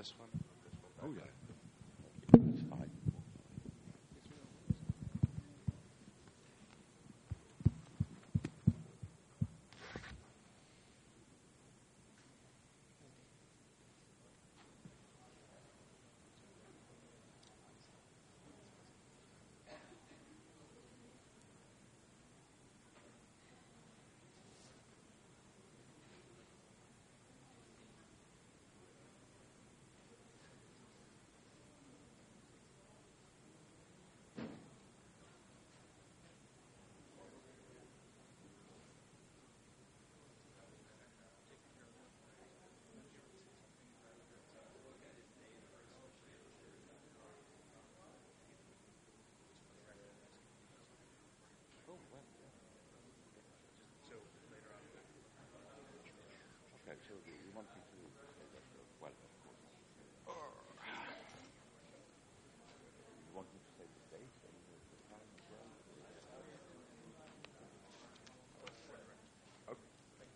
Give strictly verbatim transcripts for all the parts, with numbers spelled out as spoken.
this one? Oh, yeah. It's fine. Okay, so you want me to say that, uh, well, of course. You want me to say the date and the, the time as well? Okay.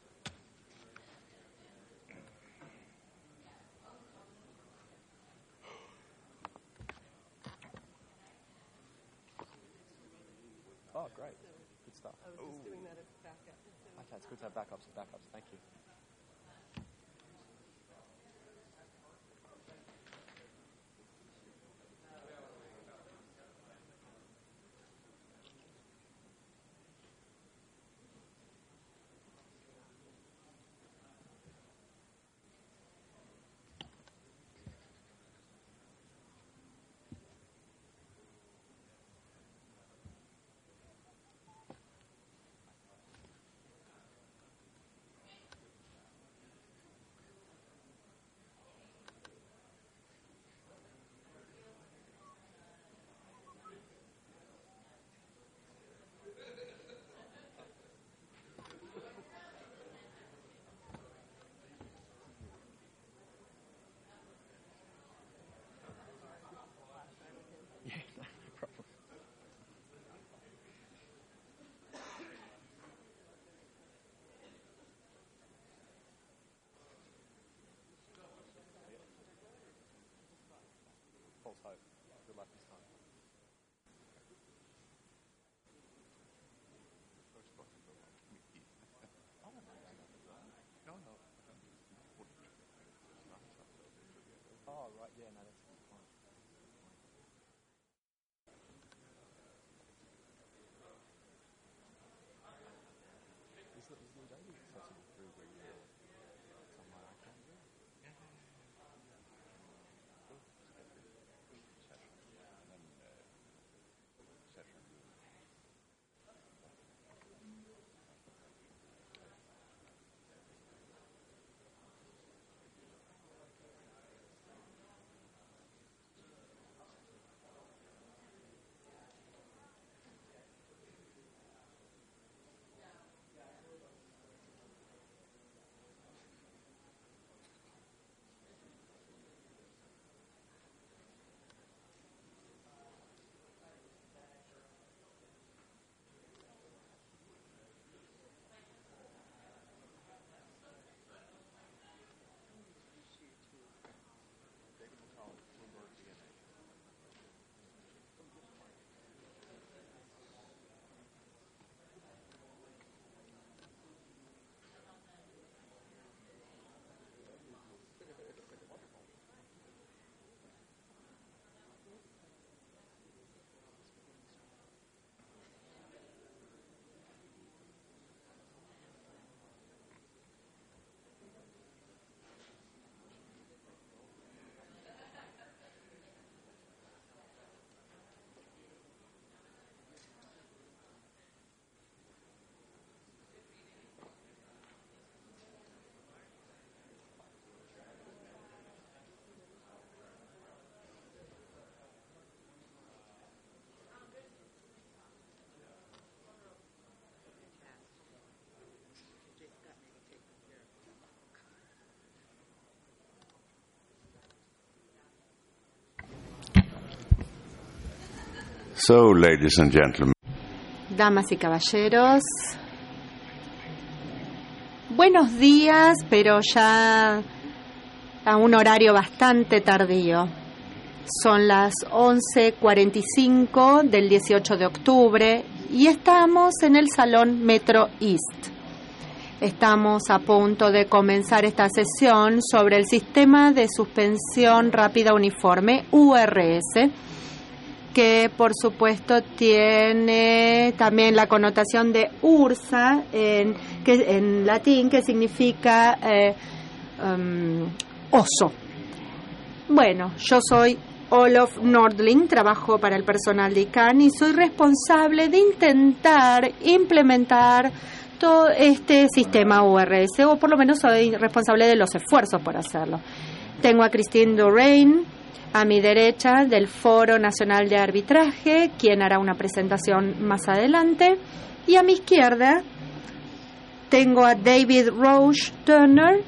Oh, great. Good stuff. I was just doing that as backup. Okay, it's good to have backups and backups. Thank you. Yeah, no problem. False hope. Good luck this time. First one to go on Mickey. Oh, no, no, no. No, no. It's not something together. Oh, right, yeah, no, that's fine. Is the, is the data accessible through the uh, somewhere I can do? And then uh, session. David McCall, Bloomberg D N A. So, ladies and gentlemen. Damas y caballeros, buenos días, pero ya a un horario bastante tardío. Son las once cuarenta y cinco del dieciocho de octubre y estamos en el Salón Metro East. Estamos a punto de comenzar esta sesión sobre el Sistema de Suspensión Rápida Uniforme, U R S, que por supuesto tiene también la connotación de ursa en, que, en latín, que significa eh, um, oso. Bueno, yo soy Olof Nordling, trabajo para el personal de I C A N y soy responsable de intentar implementar todo este sistema U R S, o por lo menos soy responsable de los esfuerzos por hacerlo. Tengo a Christine Durain a mi derecha del Foro Nacional de Arbitraje, quien hará una presentación más adelante, y a mi izquierda tengo a David Roche Turner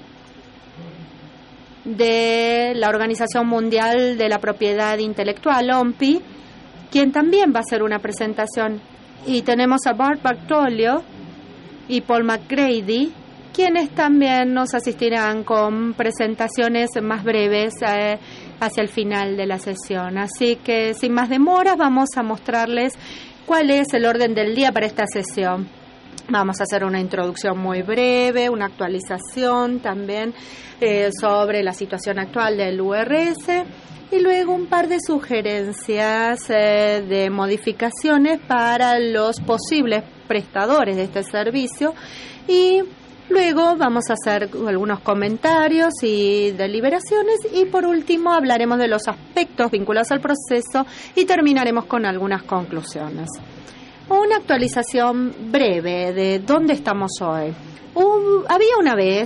de la Organización Mundial de la Propiedad Intelectual, O M P I, quien también va a hacer una presentación. Y tenemos a Bart Bartolio y Paul McGrady, quienes también nos asistirán con presentaciones más breves eh, hacia el final de la sesión. Así que, sin más demoras, vamos a mostrarles cuál es el orden del día para esta sesión. Vamos a hacer una introducción muy breve, una actualización también eh, sobre la situación actual del U R S y luego un par de sugerencias eh, de modificaciones para los posibles prestadores de este servicio y luego vamos a hacer algunos comentarios y deliberaciones y por último hablaremos de los aspectos vinculados al proceso y terminaremos con algunas conclusiones. Una actualización breve de dónde estamos hoy. Un, había una vez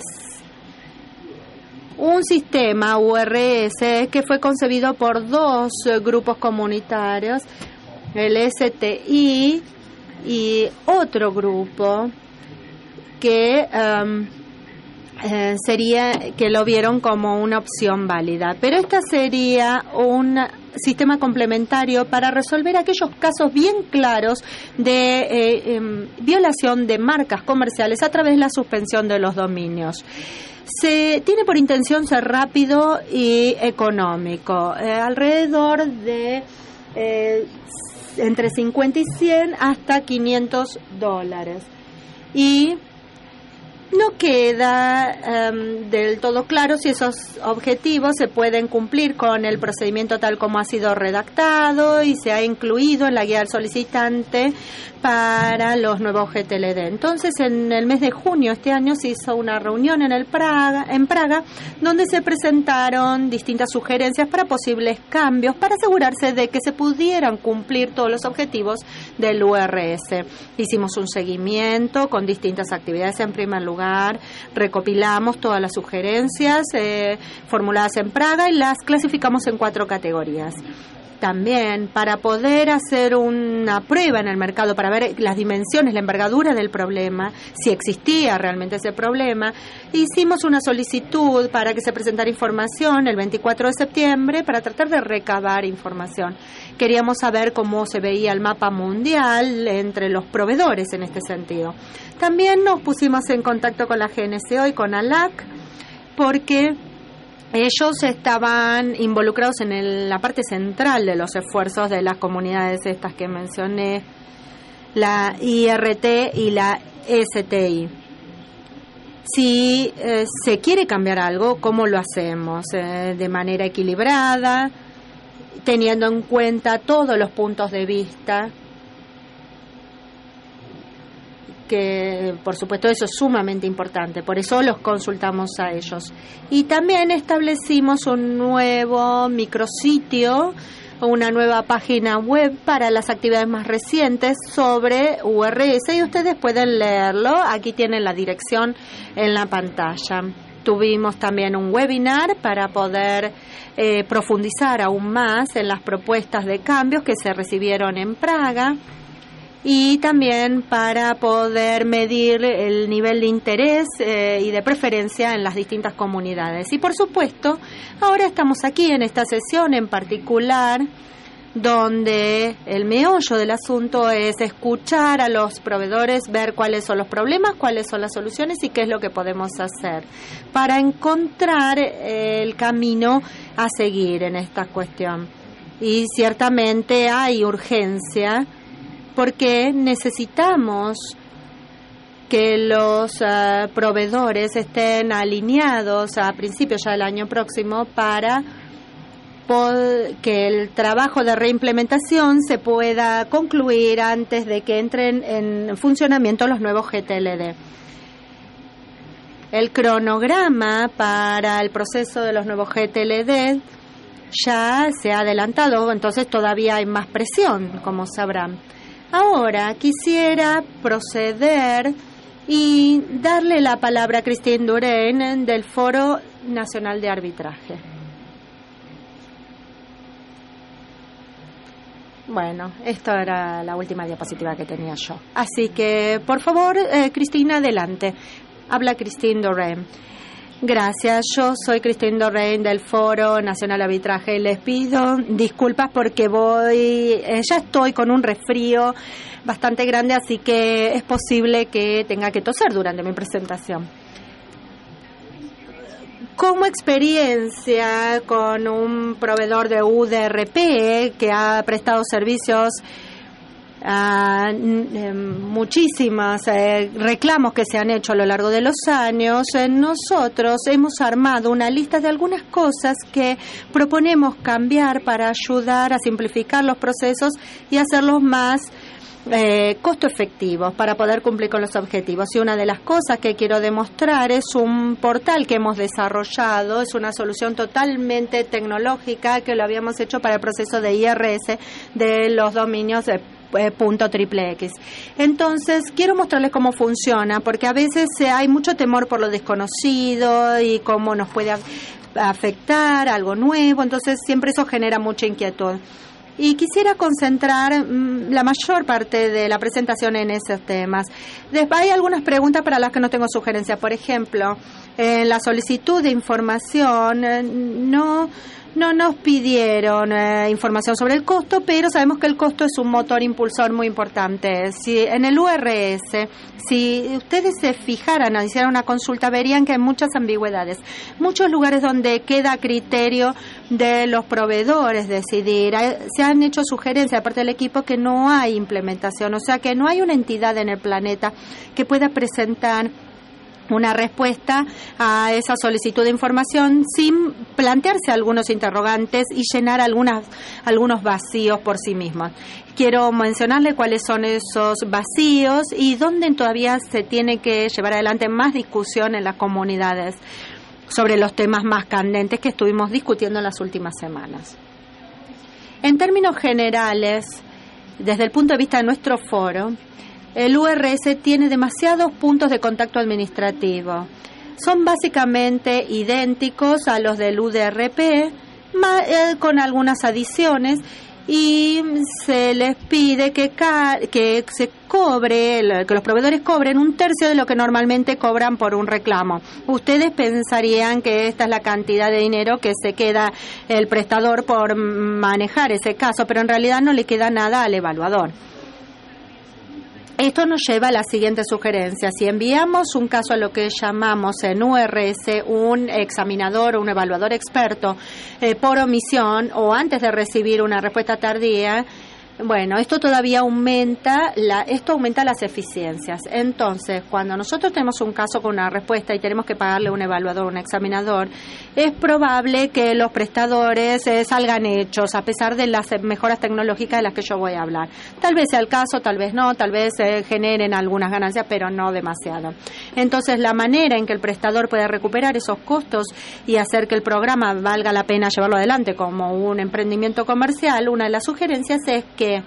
un sistema U R S que fue concebido por dos grupos comunitarios, el S T I y otro grupo que um, eh, sería que lo vieron como una opción válida, pero esta sería un sistema complementario para resolver aquellos casos bien claros de eh, eh, violación de marcas comerciales a través de la suspensión de los dominios. Se tiene por intención ser rápido y económico, eh, alrededor de eh, entre cincuenta y cien hasta quinientos dólares. Y no queda um, del todo claro si esos objetivos se pueden cumplir con el procedimiento tal como ha sido redactado y se ha incluido en la guía del solicitante para los nuevos G T L D. Entonces, en el mes de junio de este año se hizo una reunión en el Praga, en Praga, donde se presentaron distintas sugerencias para posibles cambios para asegurarse de que se pudieran cumplir todos los objetivos del U R S. Hicimos un seguimiento con distintas actividades. En primer lugar, recopilamos todas las sugerencias eh, formuladas en Praga y las clasificamos en cuatro categorías. También, para poder hacer una prueba en el mercado, para ver las dimensiones, la envergadura del problema, si existía realmente ese problema, hicimos una solicitud para que se presentara información el veinticuatro de septiembre para tratar de recabar información. Queríamos saber cómo se veía el mapa mundial entre los proveedores en este sentido. También nos pusimos en contacto con la G N C O y con A L A C porque ellos estaban involucrados en el, la parte central de los esfuerzos de las comunidades estas que mencioné, la I R T y la S T I. Si eh, se quiere cambiar algo, ¿cómo lo hacemos? Eh, de manera equilibrada, teniendo en cuenta todos los puntos de vista, que por supuesto eso es sumamente importante, por eso los consultamos a ellos. Y también establecimos un nuevo micrositio, una nueva página web para las actividades más recientes sobre U R S y ustedes pueden leerlo, aquí tienen la dirección en la pantalla. Tuvimos también un webinar para poder eh, profundizar aún más en las propuestas de cambios que se recibieron en Praga y también para poder medir el nivel de interés eh, y de preferencia en las distintas comunidades. Y por supuesto, ahora estamos aquí en esta sesión en particular donde el meollo del asunto es escuchar a los proveedores, ver cuáles son los problemas, cuáles son las soluciones y qué es lo que podemos hacer para encontrar el camino a seguir en esta cuestión. Y ciertamente hay urgencia porque necesitamos que los uh, proveedores estén alineados a principios ya del año próximo para que el trabajo de reimplementación se pueda concluir antes de que entren en funcionamiento los nuevos G T L D. El cronograma para el proceso de los nuevos G T L D ya se ha adelantado, entonces todavía hay más presión, como sabrán. Ahora quisiera proceder y darle la palabra a Christine Durain del Foro Nacional de Arbitraje. Bueno, esto era la última diapositiva que tenía yo. Así que, por favor, eh, Cristina, adelante. Habla Christine Durain. Gracias, yo soy Christine Durain del Foro Nacional de Arbitraje. Les pido disculpas porque voy, eh, ya estoy con un resfrío bastante grande, así que es posible que tenga que toser durante mi presentación. Como experiencia con un proveedor de U D R P que ha prestado servicios a muchísimos eh, reclamos que se han hecho a lo largo de los años, eh, nosotros hemos armado una lista de algunas cosas que proponemos cambiar para ayudar a simplificar los procesos y hacerlos más Eh, costo efectivos para poder cumplir con los objetivos. Y una de las cosas que quiero demostrar es un portal que hemos desarrollado, es una solución totalmente tecnológica que lo habíamos hecho para el proceso de I R S de los dominios de eh, punto triple X. Entonces, quiero mostrarles cómo funciona, porque a veces eh, hay mucho temor por lo desconocido y cómo nos puede afectar algo nuevo, entonces siempre eso genera mucha inquietud. Y quisiera concentrar mmm, la mayor parte de la presentación en esos temas. Después hay algunas preguntas para las que no tengo sugerencias. Por ejemplo, en la solicitud de información eh, no, no nos pidieron eh, información sobre el costo, pero sabemos que el costo es un motor impulsor muy importante. Si en el U R S, si ustedes se fijaran, hicieran una consulta, verían que hay muchas ambigüedades. Muchos lugares donde queda a criterio de los proveedores decidir. Se han hecho sugerencias de parte del equipo que no hay implementación, o sea que no hay una entidad en el planeta que pueda presentar una respuesta a esa solicitud de información sin plantearse algunos interrogantes y llenar algunas, algunos vacíos por sí mismos. Quiero mencionarle cuáles son esos vacíos y dónde todavía se tiene que llevar adelante más discusión en las comunidades sobre los temas más candentes que estuvimos discutiendo en las últimas semanas. En términos generales, desde el punto de vista de nuestro foro, el U R S tiene demasiados puntos de contacto administrativo. Son básicamente idénticos a los del U D R P, con algunas adiciones, y se les pide que, ca que se cobre, que los proveedores cobren un tercio de lo que normalmente cobran por un reclamo. Ustedes pensarían que esta es la cantidad de dinero que se queda el prestador por manejar ese caso, pero en realidad no le queda nada al evaluador. Esto nos lleva a la siguiente sugerencia. Si enviamos un caso a lo que llamamos en U R S un examinador o un evaluador experto eh, por omisión o antes de recibir una respuesta tardía, bueno, esto todavía aumenta, la, esto aumenta las eficiencias. Entonces, cuando nosotros tenemos un caso con una respuesta y tenemos que pagarle a un evaluador o un examinador, es probable que los prestadores eh, salgan hechos, a pesar de las mejoras tecnológicas de las que yo voy a hablar. Tal vez sea el caso, tal vez no, tal vez eh, generen algunas ganancias, pero no demasiado. Entonces, la manera en que el prestador puede recuperar esos costos y hacer que el programa valga la pena llevarlo adelante como un emprendimiento comercial, una de las sugerencias es que que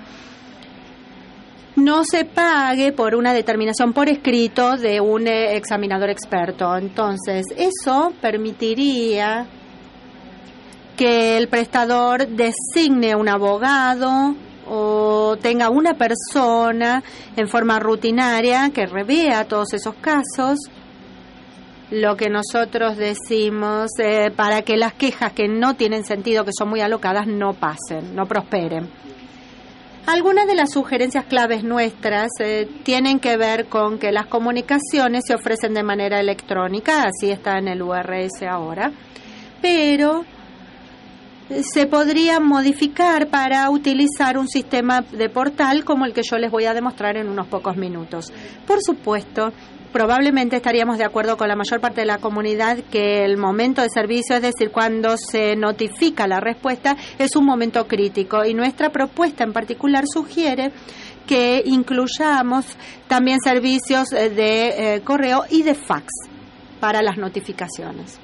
no se pague por una determinación por escrito de un examinador experto. Entonces, eso permitiría que el prestador designe un abogado o tenga una persona en forma rutinaria que revea todos esos casos lo que nosotros decimos eh, para que las quejas que no tienen sentido, que son muy alocadas, no pasen, no prosperen. Algunas de las sugerencias claves nuestras eh, tienen que ver con que las comunicaciones se ofrecen de manera electrónica, así está en el U R S ahora, pero se podría modificar para utilizar un sistema de portal como el que yo les voy a demostrar en unos pocos minutos. Por supuesto, probablemente estaríamos de acuerdo con la mayor parte de la comunidad que el momento de servicio, es decir, cuando se notifica la respuesta, es un momento crítico, y nuestra propuesta en particular sugiere que incluyamos también servicios de eh, correo y de fax para las notificaciones.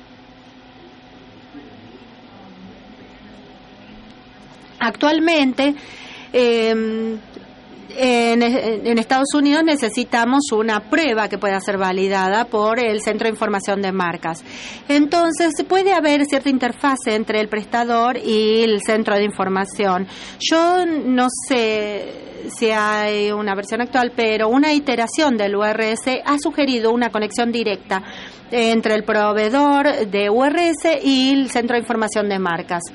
Actualmente, eh, en, en Estados Unidos necesitamos una prueba que pueda ser validada por el Centro de Información de Marcas. Entonces, puede haber cierta interfase entre el prestador y el Centro de Información. Yo no sé si hay una versión actual, pero una iteración del U R S ha sugerido una conexión directa entre el proveedor de U R S y el Centro de Información de Marcas.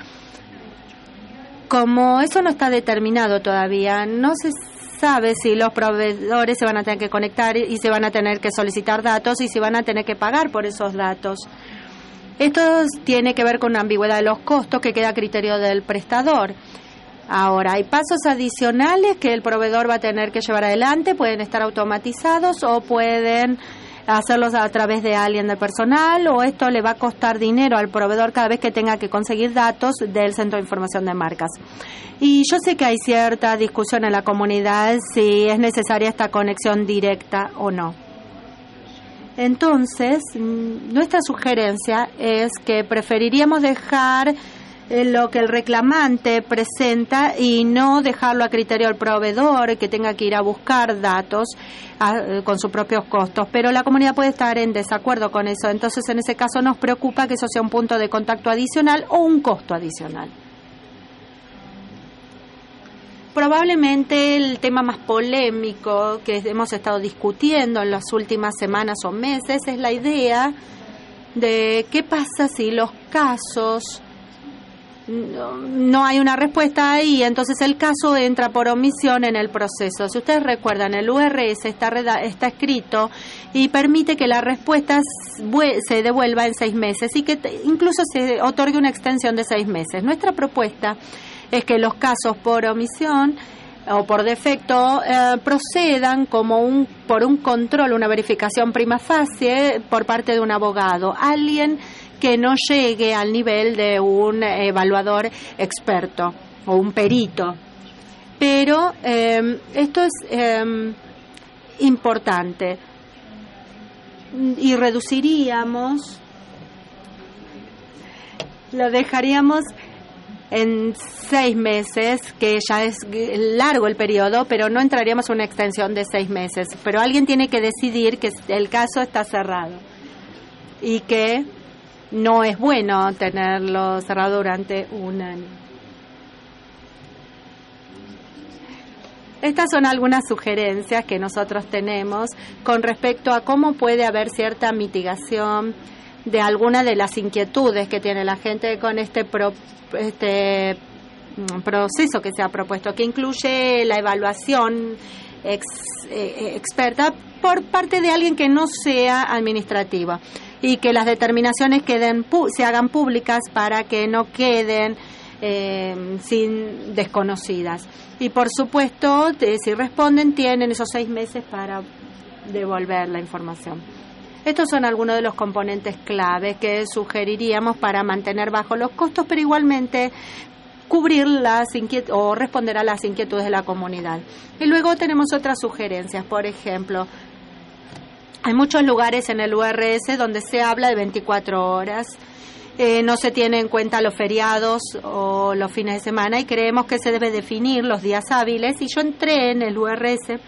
Como eso no está determinado todavía, no se sabe si los proveedores se van a tener que conectar y se van a tener que solicitar datos y si van a tener que pagar por esos datos. Esto tiene que ver con la ambigüedad de los costos que queda a criterio del prestador. Ahora, hay pasos adicionales que el proveedor va a tener que llevar adelante, pueden estar automatizados o pueden hacerlos a través de alguien del personal, o esto le va a costar dinero al proveedor cada vez que tenga que conseguir datos del Centro de Información de Marcas. Y yo sé que hay cierta discusión en la comunidad si es necesaria esta conexión directa o no. Entonces, nuestra sugerencia es que preferiríamos dejar lo que el reclamante presenta y no dejarlo a criterio del proveedor que tenga que ir a buscar datos a, con sus propios costos, pero la comunidad puede estar en desacuerdo con eso. Entonces, en ese caso nos preocupa que eso sea un punto de contacto adicional o un costo adicional. Probablemente el tema más polémico que hemos estado discutiendo en las últimas semanas o meses es la idea de qué pasa si los casos No, no hay una respuesta y entonces el caso entra por omisión en el proceso. Si ustedes recuerdan, el U R S está, está escrito y permite que la respuesta se devuelva en seis meses y que incluso se otorgue una extensión de seis meses. Nuestra propuesta es que los casos por omisión o por defecto eh, procedan como un por un control, una verificación prima facie por parte de un abogado, alguien que no llegue al nivel de un evaluador experto o un perito. Pero eh, esto es eh, importante y reduciríamos, lo dejaríamos en seis meses, que ya es largo el periodo, pero no entraríamos en una extensión de seis meses. Pero alguien tiene que decidir que el caso está cerrado y que no es bueno tenerlo cerrado durante un año. Estas son algunas sugerencias que nosotros tenemos con respecto a cómo puede haber cierta mitigación de algunas de las inquietudes que tiene la gente con este, pro, este proceso que se ha propuesto, que incluye la evaluación ex, eh, experta por parte de alguien que no sea administrativa, y que las determinaciones queden se hagan públicas para que no queden eh, sin desconocidas. Y por supuesto, eh, si responden, tienen esos seis meses para devolver la información. Estos son algunos de los componentes clave que sugeriríamos para mantener bajos los costos, pero igualmente cubrir las inquietudes o responder a las inquietudes de la comunidad. Y luego tenemos otras sugerencias, por ejemplo, hay muchos lugares en el U R S donde se habla de veinticuatro horas, eh, no se tiene en cuenta los feriados o los fines de semana y creemos que se debe definir los días hábiles. Y yo entré en el U R S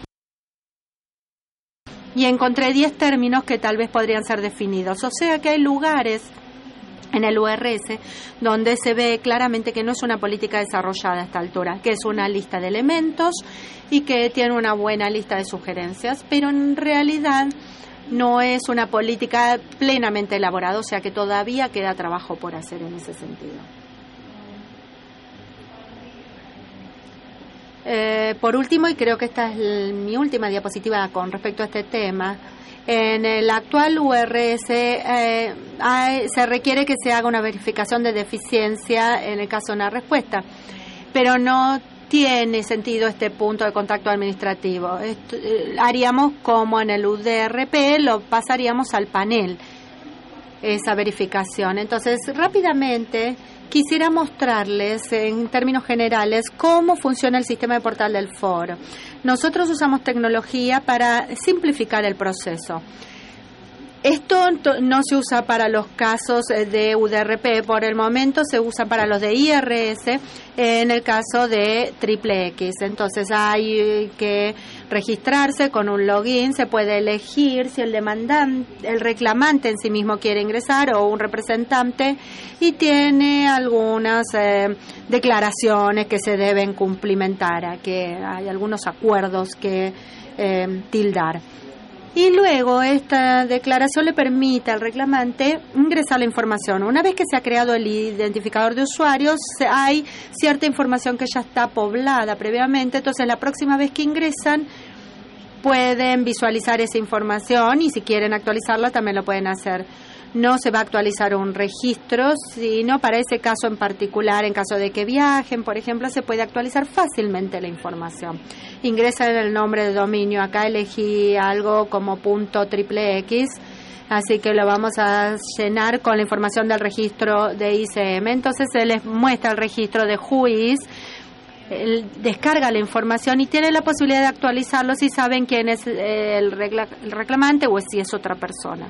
y encontré diez términos que tal vez podrían ser definidos. O sea que hay lugares en el U R S donde se ve claramente que no es una política desarrollada a esta altura, que es una lista de elementos y que tiene una buena lista de sugerencias, pero en realidad no es una política plenamente elaborada, o sea que todavía queda trabajo por hacer en ese sentido. Eh, por último, y creo que esta es el, mi última diapositiva con respecto a este tema, en el actual U R S eh, hay, se requiere que se haga una verificación de deficiencia en el caso de una respuesta, pero no tiene sentido este punto de contacto administrativo. Esto, eh, haríamos como en el U D R P, lo pasaríamos al panel, esa verificación. Entonces, rápidamente quisiera mostrarles en términos generales cómo funciona el sistema de portal del foro. Nosotros usamos tecnología para simplificar el proceso. Esto no se usa para los casos de U D R P, por el momento se usa para los de I R S en el caso de triple X. Entonces hay que registrarse con un login, se puede elegir si el demandante, el reclamante en sí mismo quiere ingresar o un representante, y tiene algunas eh, declaraciones que se deben cumplimentar, que hay algunos acuerdos que eh, tildar. Y luego esta declaración le permite al reclamante ingresar la información. Una vez que se ha creado el identificador de usuarios, hay cierta información que ya está poblada previamente, entonces la próxima vez que ingresan pueden visualizar esa información y si quieren actualizarla también lo pueden hacer. No se va a actualizar un registro, sino para ese caso en particular, en caso de que viajen, por ejemplo, se puede actualizar fácilmente la información. Ingresa en el nombre de dominio. Acá elegí algo como punto triple X, así que lo vamos a llenar con la información del registro de I C M. Entonces se les muestra el registro de Whois, él descarga la información y tiene la posibilidad de actualizarlo si saben quién es el, regla, el reclamante o si es otra persona.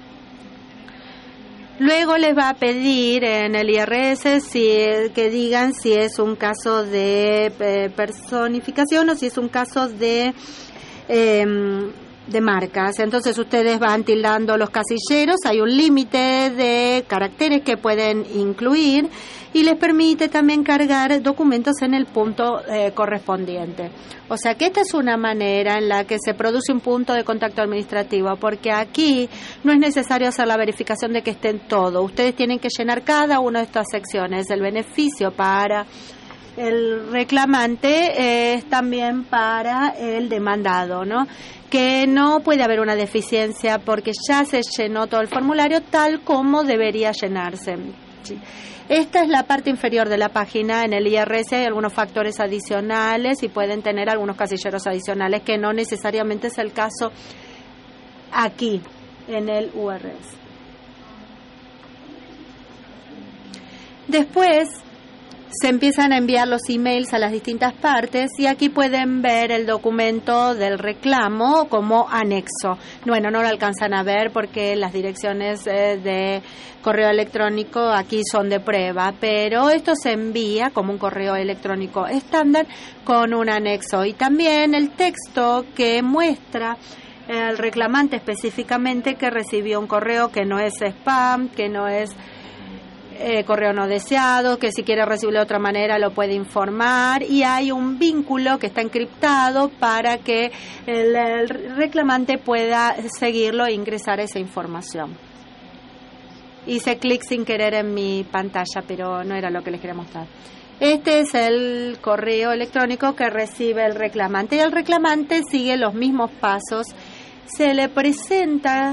Luego les va a pedir en el I R S si, que digan si es un caso de eh, personificación o si es un caso de, eh, de marcas. Entonces ustedes van tildando los casilleros, hay un límite de caracteres que pueden incluir y les permite también cargar documentos en el punto eh, correspondiente. O sea que esta es una manera en la que se produce un punto de contacto administrativo, porque aquí no es necesario hacer la verificación de que estén todos. Ustedes tienen que llenar cada una de estas secciones. El beneficio para el reclamante es también para el demandado, ¿no? Que no puede haber una deficiencia porque ya se llenó todo el formulario tal como debería llenarse. Sí. Esta es la parte inferior de la página. En el I R S hay algunos factores adicionales y pueden tener algunos casilleros adicionales, que no necesariamente es el caso aquí en el U R S. Después se empiezan a enviar los emails a las distintas partes y aquí pueden ver el documento del reclamo como anexo. Bueno, no lo alcanzan a ver porque las direcciones eh, de correo electrónico aquí son de prueba, pero esto se envía como un correo electrónico estándar con un anexo y también el texto que muestra el reclamante específicamente que recibió un correo que no es spam, que no es Eh, correo no deseado, que si quiere recibirlo de otra manera lo puede informar, y hay un vínculo que está encriptado para que el, el reclamante pueda seguirlo e ingresar esa información. Hice clic sin querer en mi pantalla, pero no era lo que les quería mostrar. Este es el correo electrónico que recibe el reclamante y el reclamante sigue los mismos pasos. Se le presenta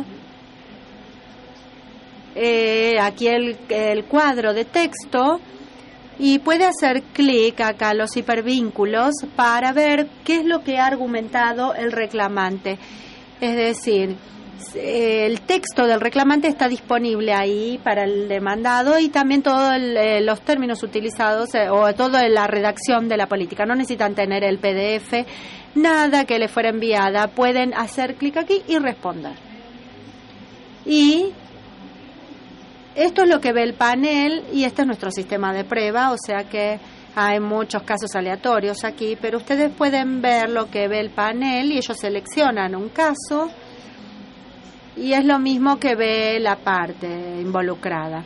Eh, aquí el, el cuadro de texto y puede hacer clic acá los hipervínculos para ver qué es lo que ha argumentado el reclamante. Es decir, el texto del reclamante está disponible ahí para el demandado y también todos los términos utilizados eh, o toda la redacción de la política. No necesitan tener el P D F, nada que le fuera enviada. Pueden hacer clic aquí y responder. Y esto es lo que ve el panel y este es nuestro sistema de prueba, o sea que hay muchos casos aleatorios aquí, pero ustedes pueden ver lo que ve el panel y ellos seleccionan un caso y es lo mismo que ve la parte involucrada.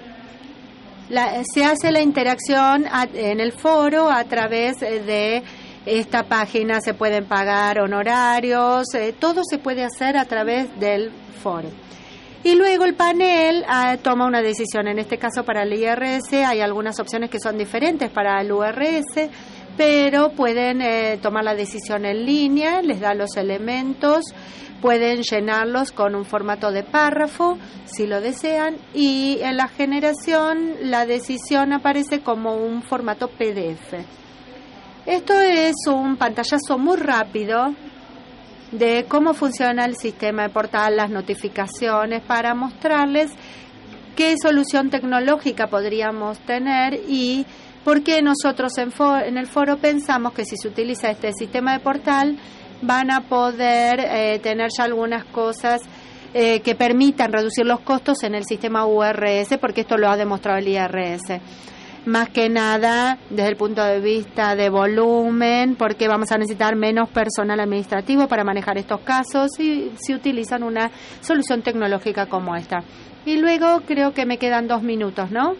La, se hace la interacción a, en el foro a través de esta página se pueden pagar honorarios, eh, todo se puede hacer a través del foro. Y luego el panel ah, toma una decisión. En este caso, para el I R S hay algunas opciones que son diferentes para el U R S, pero pueden eh, tomar la decisión en línea, les da los elementos, pueden llenarlos con un formato de párrafo, si lo desean, y en la generación la decisión aparece como un formato P D F. Esto es un pantallazo muy rápido de cómo funciona el sistema de portal, las notificaciones, para mostrarles qué solución tecnológica podríamos tener y por qué nosotros en, en el foro pensamos que si se utiliza este sistema de portal van a poder eh, tener ya algunas cosas eh, que permitan reducir los costos en el sistema U R S, porque esto lo ha demostrado el I R S. Más que nada desde el punto de vista de volumen, porque vamos a necesitar menos personal administrativo para manejar estos casos y si utilizan una solución tecnológica como esta. Y luego creo que me quedan dos minutos, ¿no?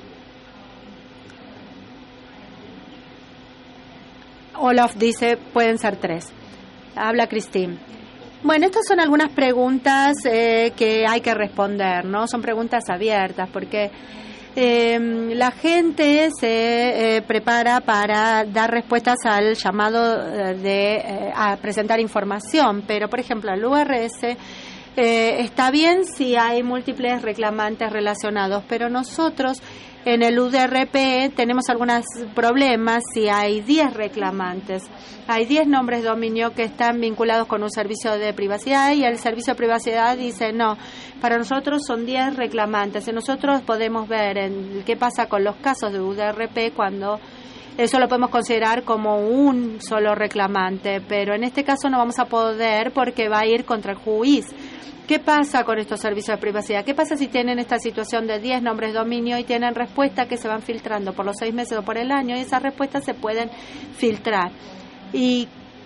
Olaf dice, pueden ser tres. Habla Christine. Bueno, estas son algunas preguntas eh, que hay que responder, ¿no? Son preguntas abiertas porque Eh, la gente se eh, prepara para dar respuestas al llamado de eh, a presentar información, pero por ejemplo el U R S eh, está bien si hay múltiples reclamantes relacionados, pero nosotros en el U D R P tenemos algunos problemas si hay diez reclamantes. Hay diez nombres de dominio que están vinculados con un servicio de privacidad y el servicio de privacidad dice no, para nosotros son diez reclamantes y nosotros podemos ver en qué pasa con los casos de U D R P cuando eso lo podemos considerar como un solo reclamante, pero en este caso no vamos a poder porque va a ir contra el juiz. ¿Qué pasa con estos servicios de privacidad? ¿Qué pasa si tienen esta situación de diez nombres de dominio y tienen respuestas que se van filtrando por los seis meses o por el año y esas respuestas se pueden filtrar? ¿Y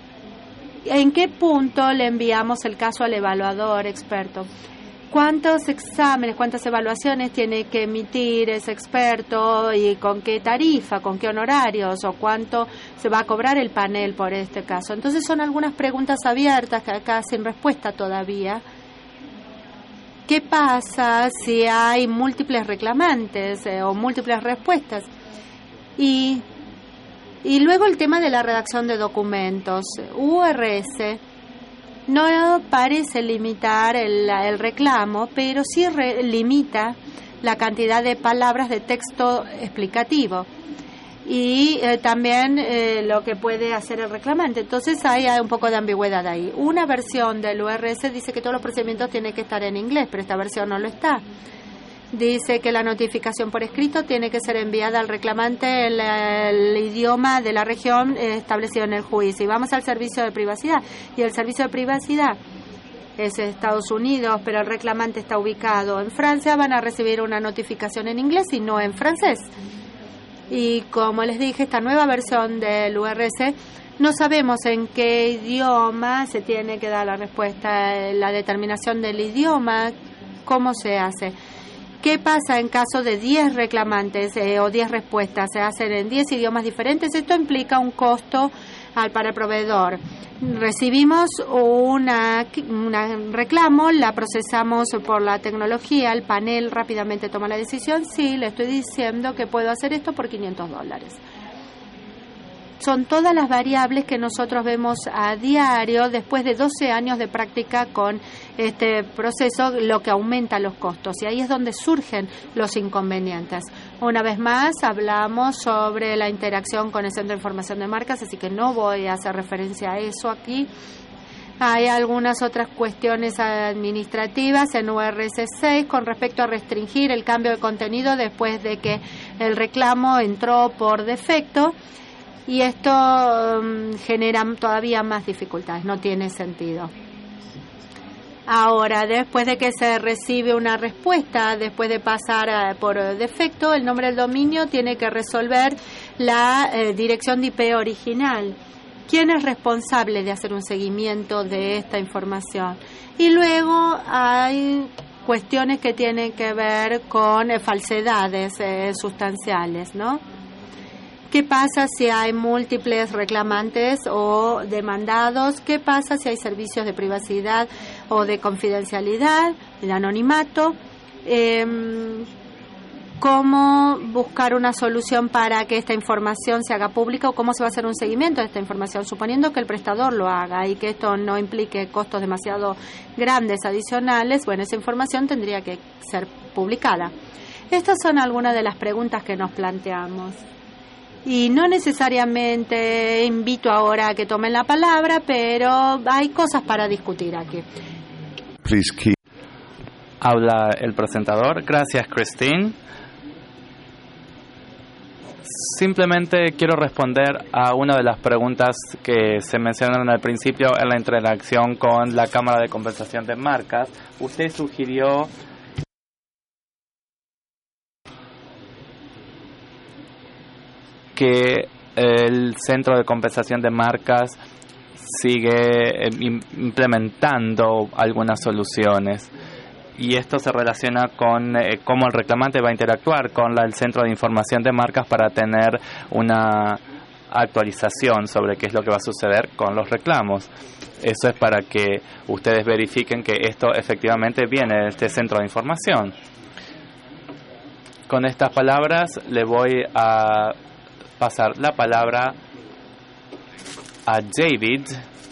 en qué punto le enviamos el caso al evaluador experto? ¿Cuántos exámenes, cuántas evaluaciones tiene que emitir ese experto y con qué tarifa, con qué honorarios o cuánto se va a cobrar el panel por este caso? Entonces son algunas preguntas abiertas que acá sin respuesta todavía. ¿Qué pasa si hay múltiples reclamantes eh, o múltiples respuestas? Y, y luego el tema de la redacción de documentos. U R S no parece limitar el, el reclamo, pero sí re, limita la cantidad de palabras de texto explicativo y eh, también eh, lo que puede hacer el reclamante. Entonces hay, hay un poco de ambigüedad ahí. Una versión del U R S dice que todos los procedimientos tienen que estar en inglés, pero esta versión no lo está. Dice que la notificación por escrito tiene que ser enviada al reclamante en el, el idioma de la región eh, establecido en el juicio. Y vamos al servicio de privacidad. Y el servicio de privacidad es Estados Unidos, pero el reclamante está ubicado en Francia. Van a recibir una notificación en inglés y no en francés. Y como les dije, esta nueva versión del U R S, no sabemos en qué idioma se tiene que dar la respuesta, la determinación del idioma, cómo se hace. ¿Qué pasa en caso de diez reclamantes eh, o diez respuestas? Se hacen en diez idiomas diferentes. Esto implica un costo al, para el proveedor. Recibimos una, una reclamo, la procesamos por la tecnología, el panel rápidamente toma la decisión. Sí, le estoy diciendo que puedo hacer esto por quinientos dólares. Son todas las variables que nosotros vemos a diario después de doce años de práctica con este proceso, lo que aumenta los costos. Y ahí es donde surgen los inconvenientes. Una vez más, hablamos sobre la interacción con el Centro de Información de Marcas, así que no voy a hacer referencia a eso aquí. Hay algunas otras cuestiones administrativas en U R S seis con respecto a restringir el cambio de contenido después de que el reclamo entró por defecto. Y esto um, genera todavía más dificultades, no tiene sentido. Ahora, después de que se recibe una respuesta, después de pasar uh, por defecto, el nombre del dominio tiene que resolver la eh, dirección de I P original. ¿Quién es responsable de hacer un seguimiento de esta información? Y luego hay cuestiones que tienen que ver con eh, falsedades eh, sustanciales, ¿no? ¿Qué pasa si hay múltiples reclamantes o demandados? ¿Qué pasa si hay servicios de privacidad o de confidencialidad, el anonimato? Eh, ¿Cómo buscar una solución para que esta información se haga pública o cómo se va a hacer un seguimiento de esta información? Suponiendo que el prestador lo haga y que esto no implique costos demasiado grandes adicionales, bueno, esa información tendría que ser publicada. Estas son algunas de las preguntas que nos planteamos. Y no necesariamente invito ahora a que tomen la palabra, pero hay cosas para discutir aquí. Please keep. Habla el presentador. Gracias, Christine. Simplemente quiero responder a una de las preguntas que se mencionaron al principio en la interacción con la Cámara de Compensación de Marcas. Usted sugirió que el Centro de Compensación de Marcas sigue implementando algunas soluciones. Y esto se relaciona con eh, cómo el reclamante va a interactuar con la, el Centro de Información de Marcas para tener una actualización sobre qué es lo que va a suceder con los reclamos. Eso es para que ustedes verifiquen que esto efectivamente viene de este centro de información. Con estas palabras le voy a pasar la palabra a David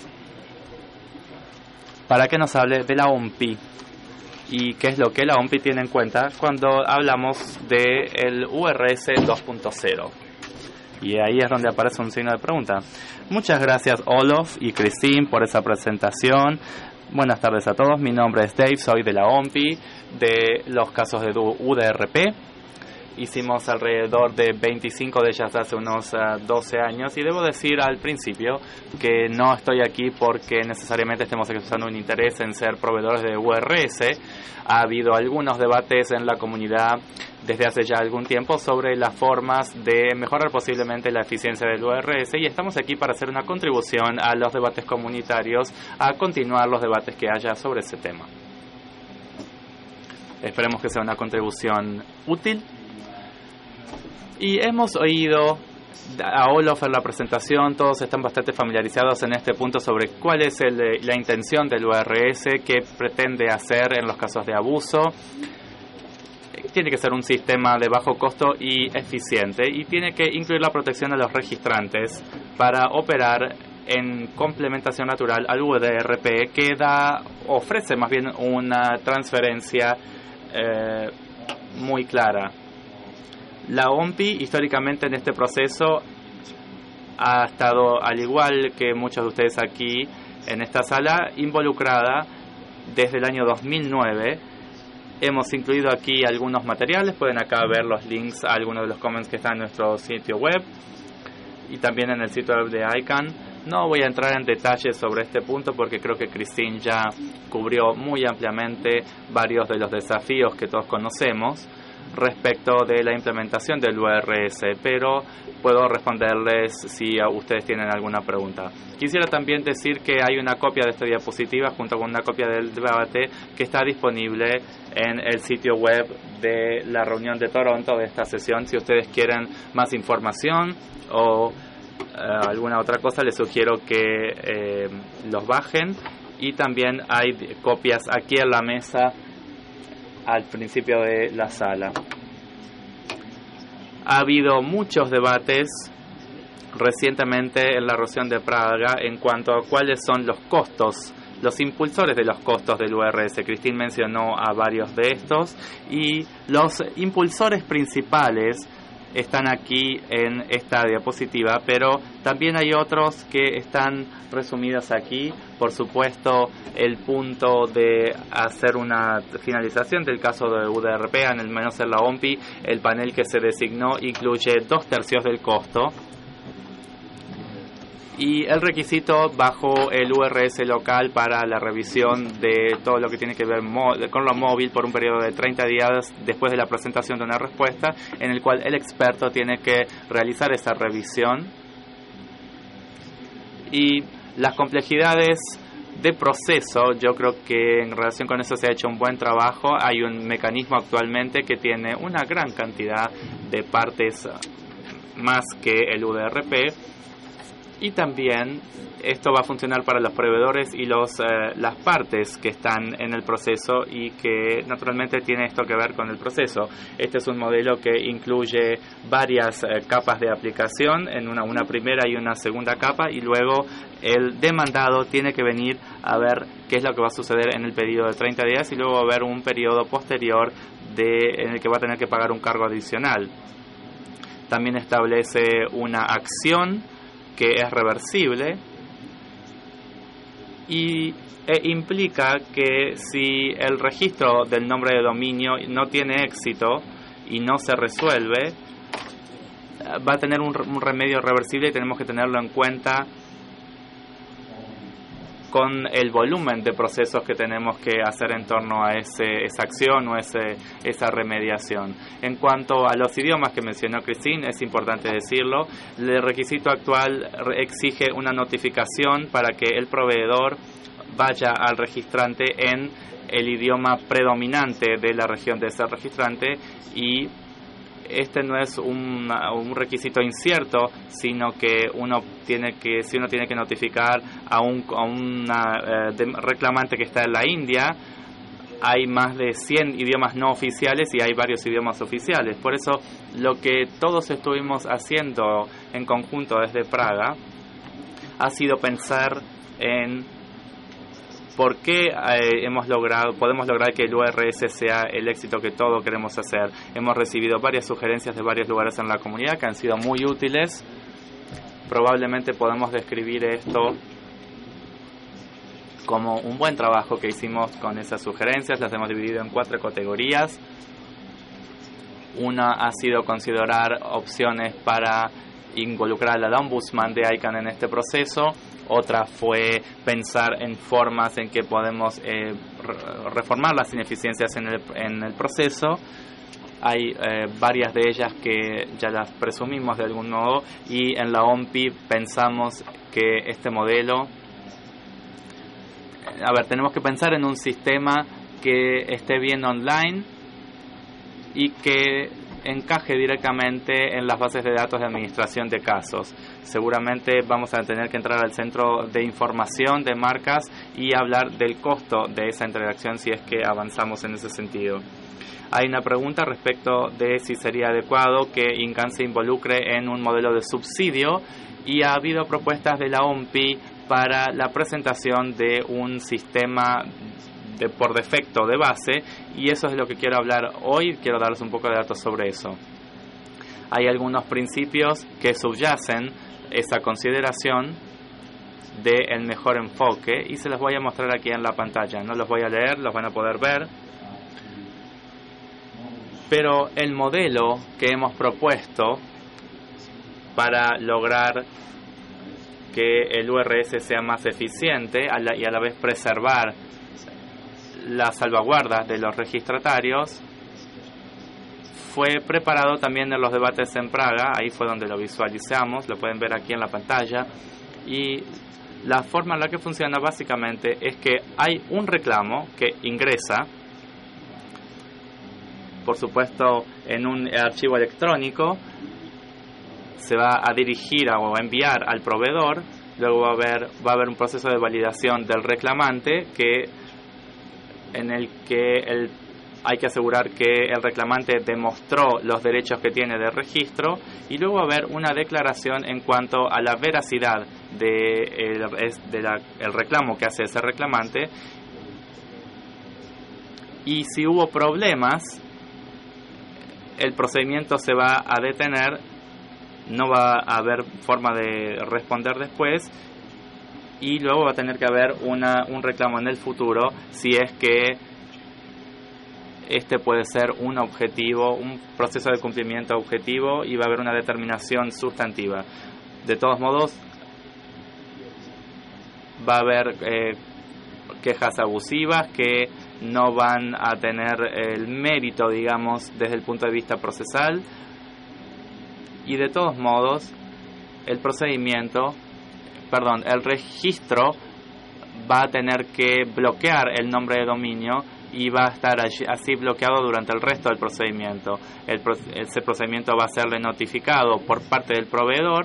para que nos hable de la O M P I y qué es lo que la O M P I tiene en cuenta cuando hablamos del U R S dos punto cero. Y ahí es donde aparece un signo de pregunta. Muchas gracias, Olof y Christine, por esa presentación. Buenas tardes a todos. Mi nombre es Dave, soy de la O M P I, de los casos de U D R P. Hicimos alrededor de veinticinco de ellas hace unos uh, doce años y debo decir al principio que no estoy aquí porque necesariamente estemos expresando un interés en ser proveedores de U R S. Ha habido algunos debates en la comunidad desde hace ya algún tiempo sobre las formas de mejorar posiblemente la eficiencia del U R S y estamos aquí para hacer una contribución a los debates comunitarios, a continuar los debates que haya sobre ese tema. Esperemos que sea una contribución útil. Y hemos oído a Olof en la presentación, todos están bastante familiarizados en este punto sobre cuál es el, la intención del U R S, qué pretende hacer en los casos de abuso. Tiene que ser un sistema de bajo costo y eficiente y tiene que incluir la protección de los registrantes para operar en complementación natural al U D R P que da, ofrece más bien una transferencia eh, muy clara. La O M P I históricamente en este proceso ha estado, al igual que muchos de ustedes aquí en esta sala, involucrada desde el año dos mil nueve. Hemos incluido aquí algunos materiales, pueden acá ver los links a algunos de los comments que están en nuestro sitio web y también en el sitio web de I C A N. No voy a entrar en detalles sobre este punto porque creo que Christine ya cubrió muy ampliamente varios de los desafíos que todos conocemos respecto de la implementación del U R S, pero puedo responderles si ustedes tienen alguna pregunta. Quisiera también decir que hay una copia de esta diapositiva junto con una copia del debate que está disponible en el sitio web de la reunión de Toronto de esta sesión. Si ustedes quieren más información o eh, alguna otra cosa, les sugiero que eh, los bajen y también hay copias aquí en la mesa al principio de la sala. Ha habido muchos debates recientemente en la reunión de Praga en cuanto a cuáles son los costos, los impulsores de los costos del U R S. Christine mencionó a varios de estos y los impulsores principales están aquí en esta diapositiva, pero también hay otros que están resumidos aquí. Por supuesto, el punto de hacer una finalización del caso de U D R P, en el menos en la O M P I, el panel que se designó incluye dos tercios del costo. Y el requisito bajo el U R S local para la revisión de todo lo que tiene que ver con lo móvil por un periodo de treinta días después de la presentación de una respuesta, en el cual el experto tiene que realizar esa revisión. Y las complejidades de proceso, yo creo que en relación con eso se ha hecho un buen trabajo. Hay un mecanismo actualmente que tiene una gran cantidad de partes más que el U D R P. Y también esto va a funcionar para los proveedores y los, eh, las partes que están en el proceso y que naturalmente tiene esto que ver con el proceso. Este es un modelo que incluye varias eh, capas de aplicación, en una, una primera y una segunda capa, y luego el demandado tiene que venir a ver qué es lo que va a suceder en el periodo de treinta días y luego va a haber un periodo posterior de, en el que va a tener que pagar un cargo adicional. También establece una acción que es reversible y e implica que si el registro del nombre de dominio no tiene éxito y no se resuelve, va a tener un, un remedio reversible y tenemos que tenerlo en cuenta con el volumen de procesos que tenemos que hacer en torno a ese, esa acción o ese, esa remediación. En cuanto a los idiomas que mencionó Christine, es importante decirlo, el requisito actual exige una notificación para que el proveedor vaya al registrante en el idioma predominante de la región de ese registrante, y este no es un, un requisito incierto, sino que uno tiene que, si uno tiene que notificar a un a una, eh, de, reclamante que está en la India, hay más de cien idiomas no oficiales y hay varios idiomas oficiales. Por eso, lo que todos estuvimos haciendo en conjunto desde Praga ha sido pensar en ¿por qué eh, hemos logrado, podemos lograr que el U R S sea el éxito que todos queremos hacer? Hemos recibido varias sugerencias de varios lugares en la comunidad que han sido muy útiles. Probablemente podemos describir esto como un buen trabajo que hicimos con esas sugerencias. Las hemos dividido en cuatro categorías. Una ha sido considerar opciones para involucrar al ombudsman de I C A N en este proceso. Otra fue pensar en formas en que podemos eh, reformar las ineficiencias en el, en el proceso. Hay eh, varias de ellas que ya las presumimos de algún modo, y en la O M P I pensamos que este modelo, a ver, tenemos que pensar en un sistema que esté bien online y que encaje directamente en las bases de datos de administración de casos. Seguramente vamos a tener que entrar al centro de información de marcas y hablar del costo de esa interacción si es que avanzamos en ese sentido. Hay una pregunta respecto de si sería adecuado que I N C A N se involucre en un modelo de subsidio, y ha habido propuestas de la O M P I para la presentación de un sistema de, por defecto de base, y eso es lo que quiero hablar hoy. Quiero darles un poco de datos sobre eso. Hay algunos principios que subyacen esa consideración del mejor enfoque y se los voy a mostrar aquí en la pantalla. No los voy a leer, los van a poder ver. Pero el modelo que hemos propuesto para lograr que el U R S sea más eficiente a la, y a la vez preservar las salvaguardas de los registratarios fue preparado también en los debates en Praga. Ahí fue donde lo visualizamos, lo pueden ver aquí en la pantalla. Y la forma en la que funciona básicamente es que hay un reclamo que ingresa, por supuesto, en un archivo electrónico, se va a dirigir a, o a enviar al proveedor. Luego va a haber va a haber un proceso de validación del reclamante que en el que el, hay que asegurar que el reclamante demostró los derechos que tiene de registro, y luego va a haber una declaración en cuanto a la veracidad de el, de la, el reclamo que hace ese reclamante, y si hubo problemas el procedimiento se va a detener, no va a haber forma de responder después, y luego va a tener que haber una, un reclamo en el futuro si es que este puede ser un objetivo, un proceso de cumplimiento objetivo, y va a haber una determinación sustantiva. De todos modos, va a haber eh, quejas abusivas que no van a tener el mérito, digamos, desde el punto de vista procesal, y de todos modos el procedimiento, perdón, el registro va a tener que bloquear el nombre de dominio y va a estar allí, así bloqueado durante el resto del procedimiento. El, ese procedimiento va a serle notificado por parte del proveedor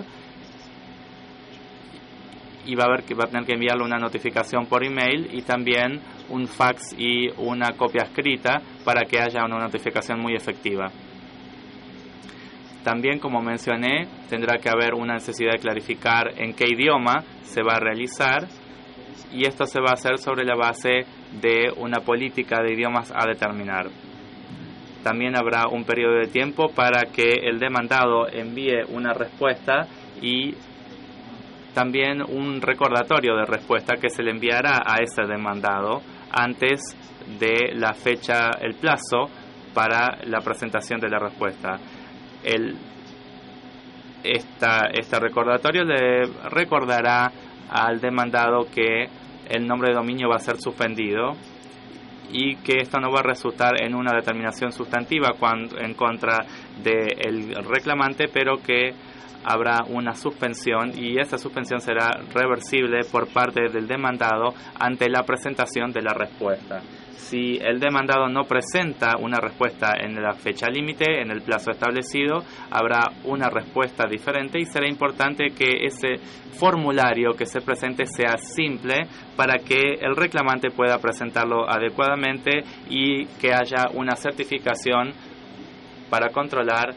y va a haber que va a tener que enviarle una notificación por email y también un fax y una copia escrita para que haya una notificación muy efectiva. También, como mencioné, tendrá que haber una necesidad de clarificar en qué idioma se va a realizar, y esto se va a hacer sobre la base de una política de idiomas a determinar. También habrá un periodo de tiempo para que el demandado envíe una respuesta y también un recordatorio de respuesta que se le enviará a ese demandado antes de la fecha, el plazo para la presentación de la respuesta. El, esta, este recordatorio le recordará al demandado que el nombre de dominio va a ser suspendido y que esto no va a resultar en una determinación sustantiva cuando, en contra del reclamante, pero que habrá una suspensión y esa suspensión será reversible por parte del demandado ante la presentación de la respuesta. Si el demandado no presenta una respuesta en la fecha límite, en el plazo establecido, habrá una respuesta diferente y será importante que ese formulario que se presente sea simple para que el reclamante pueda presentarlo adecuadamente y que haya una certificación para controlar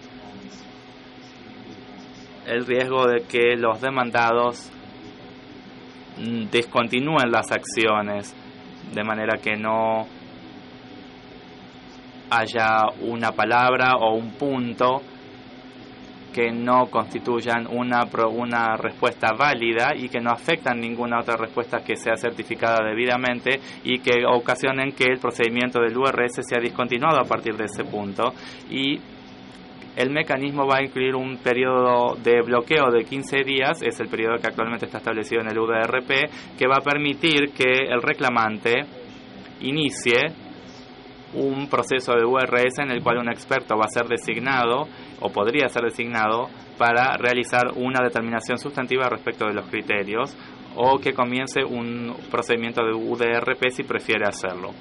el riesgo de que los demandados descontinúen las acciones, de manera que no haya una palabra o un punto que no constituyan una, una respuesta válida y que no afectan ninguna otra respuesta que sea certificada debidamente y que ocasionen que el procedimiento del U R S sea discontinuado a partir de ese punto. Y el mecanismo va a incluir un periodo de bloqueo de quince días, es el periodo que actualmente está establecido en el U D R P, que va a permitir que el reclamante inicie un proceso de U R S en el cual un experto va a ser designado o podría ser designado para realizar una determinación sustantiva respecto de los criterios o que comience un procedimiento de U D R P si prefiere hacerlo.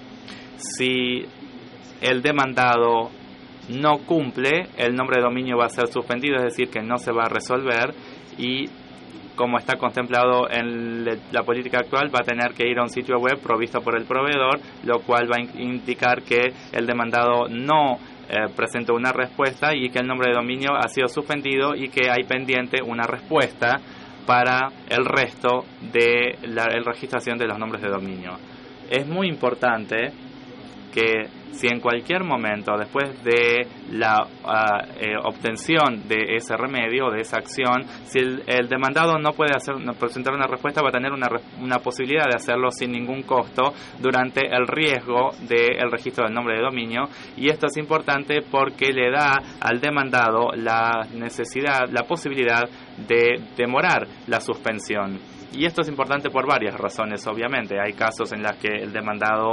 Si el demandado no cumple, el nombre de dominio va a ser suspendido, es decir, que no se va a resolver y, como está contemplado en la política actual, va a tener que ir a un sitio web provisto por el proveedor, lo cual va a indicar que el demandado no eh, presentó una respuesta y que el nombre de dominio ha sido suspendido y que hay pendiente una respuesta para el resto de la el registración de los nombres de dominio. Es muy importante que si en cualquier momento, después de la uh, eh, obtención de ese remedio, de esa acción, si el, el demandado no puede hacer, no presentar una respuesta, va a tener una, una posibilidad de hacerlo sin ningún costo durante el riesgo del registro del nombre de dominio. Y esto es importante porque le da al demandado la necesidad, la posibilidad de demorar la suspensión. Y esto es importante por varias razones, obviamente. Hay casos en los que el demandado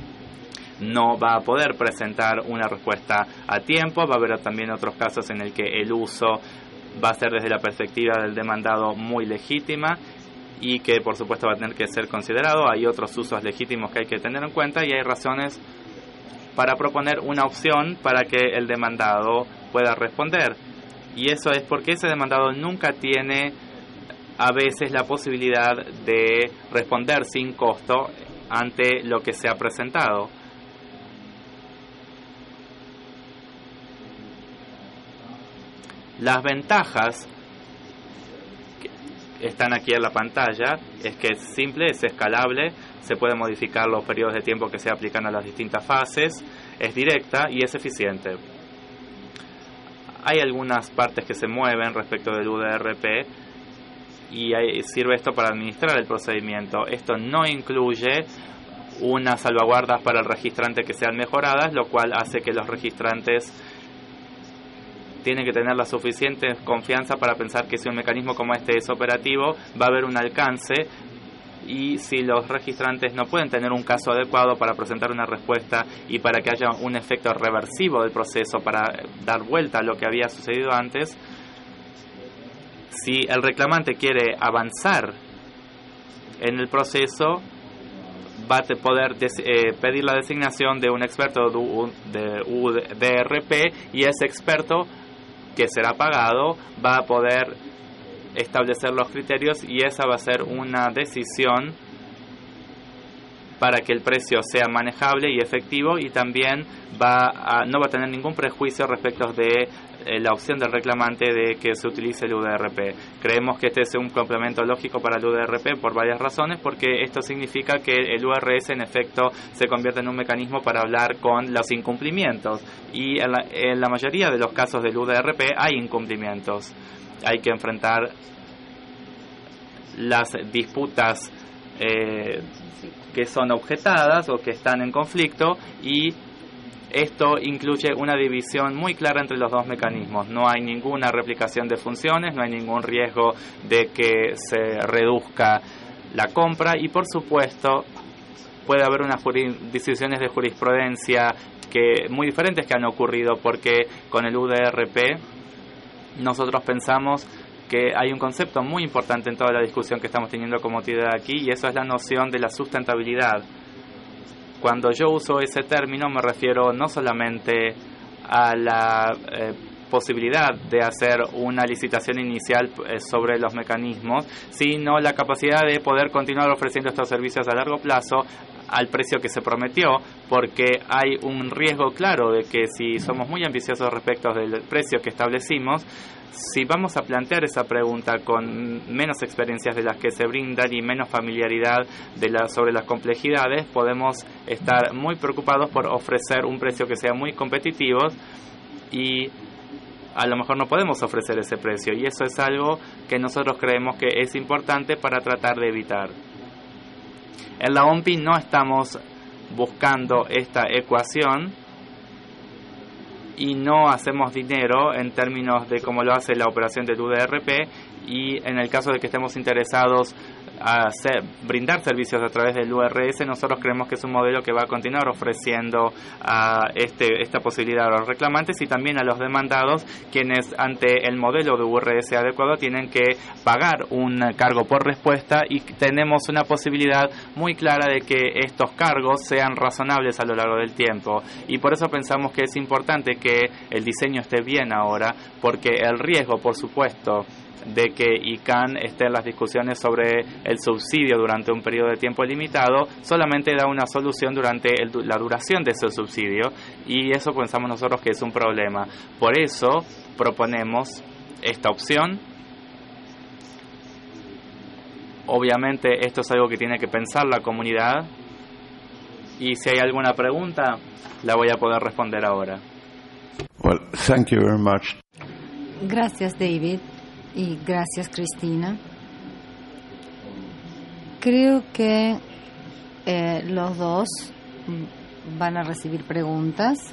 no va a poder presentar una respuesta a tiempo. Va a haber también otros casos en el que el uso va a ser desde la perspectiva del demandado muy legítima y que por supuesto va a tener que ser considerado. Hay otros usos legítimos que hay que tener en cuenta y hay razones para proponer una opción para que el demandado pueda responder. Y eso es porque ese demandado nunca tiene a veces la posibilidad de responder sin costo ante lo que se ha presentado. Las ventajas que están aquí en la pantalla es que es simple, es escalable, se pueden modificar los periodos de tiempo que se aplican a las distintas fases, es directa y es eficiente. Hay algunas partes que se mueven respecto del U D R P y hay, sirve esto para administrar el procedimiento. Esto no incluye unas salvaguardas para el registrante que sean mejoradas, lo cual hace que los registrantes tienen que tener la suficiente confianza para pensar que si un mecanismo como este es operativo, va a haber un alcance, y si los registrantes no pueden tener un caso adecuado para presentar una respuesta y para que haya un efecto reversivo del proceso, para dar vuelta a lo que había sucedido antes, si el reclamante quiere avanzar en el proceso, va a poder des, eh, pedir la designación de un experto de U D R P, y ese experto, que será pagado, va a poder establecer los criterios, y esa va a ser una decisión para que el precio sea manejable y efectivo, y también va a, no va a tener ningún prejuicio respecto de eh, la opción del reclamante de que se utilice el U D R P. Creemos que este es un complemento lógico para el U D R P por varias razones, porque esto significa que el U R S en efecto se convierte en un mecanismo para hablar con los incumplimientos, y en la, en la mayoría de los casos del U D R P hay incumplimientos. Hay que enfrentar las disputas eh, que son objetadas o que están en conflicto, y esto incluye una división muy clara entre los dos mecanismos. No hay ninguna replicación de funciones, no hay ningún riesgo de que se reduzca la compra, y por supuesto puede haber unas decisiones de jurisprudencia que muy diferentes que han ocurrido, porque con el U D R P nosotros pensamos que hay un concepto muy importante en toda la discusión que estamos teniendo como utilidad aquí, y eso es la noción de la sustentabilidad. Cuando yo uso ese término me refiero no solamente a la eh, posibilidad de hacer una licitación inicial eh, sobre los mecanismos, sino la capacidad de poder continuar ofreciendo estos servicios a largo plazo al precio que se prometió, porque hay un riesgo claro de que si somos muy ambiciosos respecto del precio que establecimos, si vamos a plantear esa pregunta con menos experiencias de las que se brindan y menos familiaridad de la, sobre las complejidades, podemos estar muy preocupados por ofrecer un precio que sea muy competitivo, y a lo mejor no podemos ofrecer ese precio, y eso es algo que nosotros creemos que es importante para tratar de evitar. En la O M P I no estamos buscando esta ecuación, y no hacemos dinero en términos de cómo lo hace la operación del U D R P, y en el caso de que estemos interesados a hacer, brindar servicios a través del U R S, nosotros creemos que es un modelo que va a continuar ofreciendo a este, esta posibilidad a los reclamantes y también a los demandados, quienes ante el modelo de U R S adecuado tienen que pagar un cargo por respuesta, y tenemos una posibilidad muy clara de que estos cargos sean razonables a lo largo del tiempo, y por eso pensamos que es importante que el diseño esté bien ahora, porque el riesgo, por supuesto, de que I C A N esté en las discusiones sobre el subsidio durante un periodo de tiempo limitado solamente da una solución durante el, la duración de ese subsidio, y eso pensamos nosotros que es un problema. Por eso proponemos esta opción. Obviamente esto es algo que tiene que pensar la comunidad, y si hay alguna pregunta la voy a poder responder ahora. Well, thank you very much. Gracias, David. Y gracias, Cristina. Creo que eh, los dos van a recibir preguntas.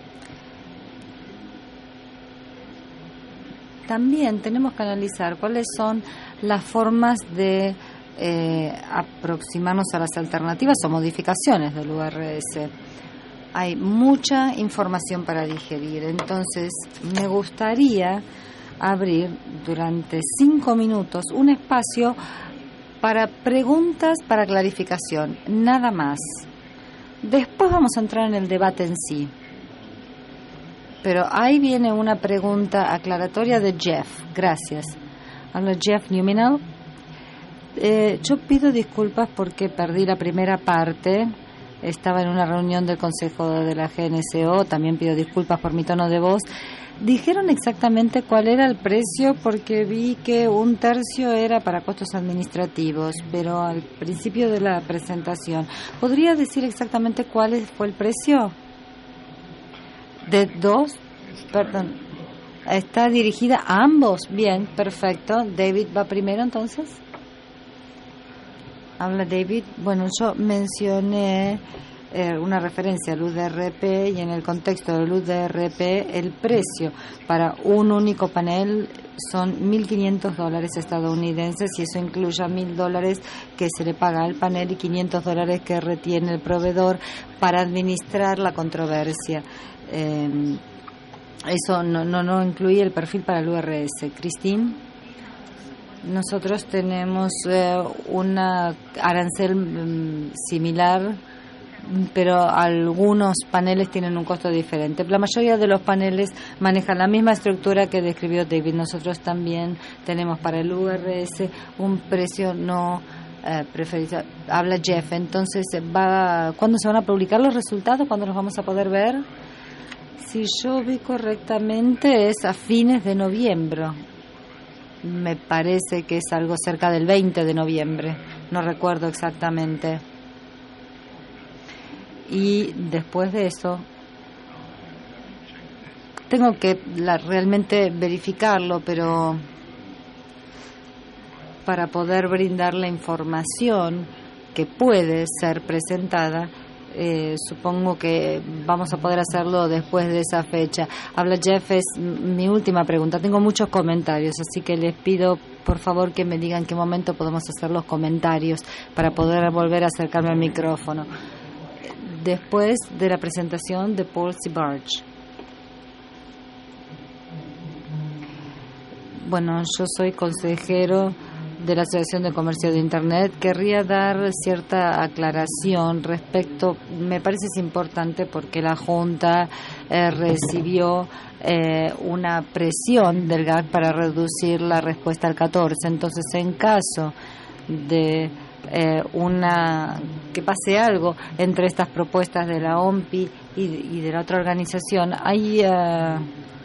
También tenemos que analizar cuáles son las formas de eh, aproximarnos a las alternativas o modificaciones del U R S. Hay mucha información para digerir, entonces me gustaría abrir durante cinco minutos un espacio para preguntas para clarificación, nada más. Después vamos a entrar en el debate en sí. Pero ahí viene una pregunta aclaratoria de Jeff. Gracias. Habla Jeff Newminal. Eh, yo pido disculpas porque perdí la primera parte. Estaba en una reunión del Consejo de la G N C O. También pido disculpas por mi tono de voz. ¿Dijeron exactamente cuál era el precio? Porque vi que un tercio era para costos administrativos, pero al principio de la presentación, ¿podría decir exactamente cuál fue el precio? ¿De dos? Perdón. ¿Está dirigida a ambos? Bien, perfecto. David va primero, entonces. Habla David. Bueno, yo mencioné eh, una referencia al U D R P, y en el contexto del U D R P el precio para un único panel son mil quinientos dólares estadounidenses, y eso incluye mil dólares que se le paga al panel y quinientos dólares que retiene el proveedor para administrar la controversia. Eh, eso no, no, no incluye el perfil para el U R S. Christine. nosotros tenemos eh, una arancel mm, similar, pero algunos paneles tienen un costo diferente. La mayoría de los paneles manejan la misma estructura que describió David. Nosotros también tenemos para el U R S un precio no eh, preferido. Habla Jeff. Entonces, va, ¿cuándo se van a publicar los resultados? ¿Cuándo los vamos a poder ver? Si yo vi correctamente, es a fines de noviembre. Me parece que es algo cerca del veinte de noviembre. No recuerdo exactamente. Y después de eso tengo que la, realmente verificarlo, pero para poder brindar la información que puede ser presentada, eh, supongo que vamos a poder hacerlo después de esa fecha. Habla Jeff, es mi última pregunta. Tengo muchos comentarios, así que les pido por favor que me digan en qué momento podemos hacer los comentarios para poder volver a acercarme al micrófono. Después de la presentación de Paul Sibarge. Bueno, yo soy consejero de la Asociación de Comercio de Internet. Querría dar cierta aclaración respecto, me parece es importante porque la Junta eh, recibió eh, una presión del G A C para reducir la respuesta al catorce. Entonces, en caso de Eh, una que pase algo entre estas propuestas de la O M P I y, y de la otra organización, hay uh,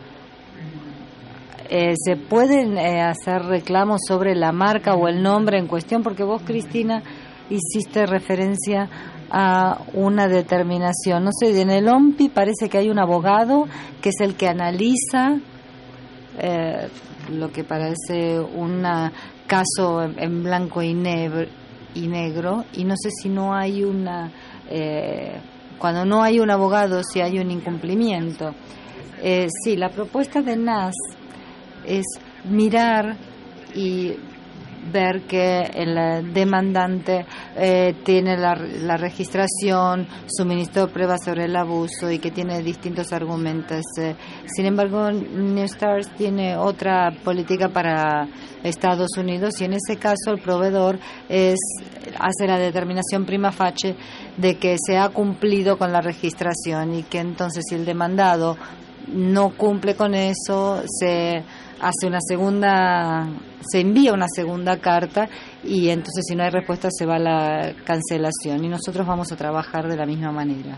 eh, se pueden eh, hacer reclamos sobre la marca o el nombre en cuestión, porque vos, Cristina, hiciste referencia a una determinación. No sé, en el O M P I parece que hay un abogado que es el que analiza eh, lo que parece un caso en, en blanco y negro y negro y no sé si no hay una eh, cuando no hay un abogado, si hay un incumplimiento. Eh, sí, la propuesta de N A S es mirar y ver que el demandante eh, tiene la, la registración, suministró pruebas sobre el abuso y que tiene distintos argumentos. Eh, sin embargo, New Stars tiene otra política para Estados Unidos y en ese caso el proveedor es hace la determinación prima facie de que se ha cumplido con la registración y que entonces si el demandado no cumple con eso, se hace una segunda, se envía una segunda carta y entonces si no hay respuesta se va a la cancelación y nosotros vamos a trabajar de la misma manera.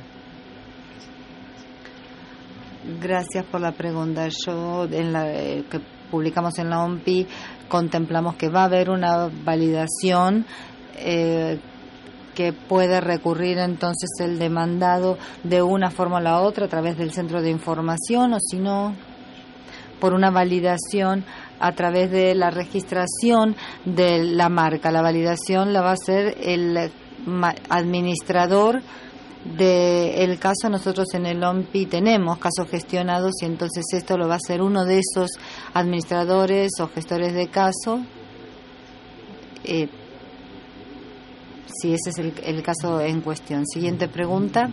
Gracias por la pregunta. Yo en la eh, que publicamos en la O M P I contemplamos que va a haber una validación eh, que puede recurrir entonces el demandado de una forma o la otra a través del centro de información o si no por una validación a través de la registración de la marca. La validación la va a hacer el administrador del caso. Nosotros en el O M P I tenemos casos gestionados y entonces esto lo va a hacer uno de esos administradores o gestores de caso. Eh, sí, ese es el, el caso en cuestión. Siguiente pregunta.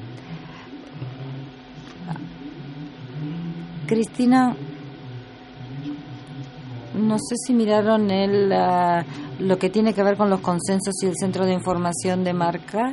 Cristina, no sé si miraron el, uh, lo que tiene que ver con los consensos y el centro de información de marca,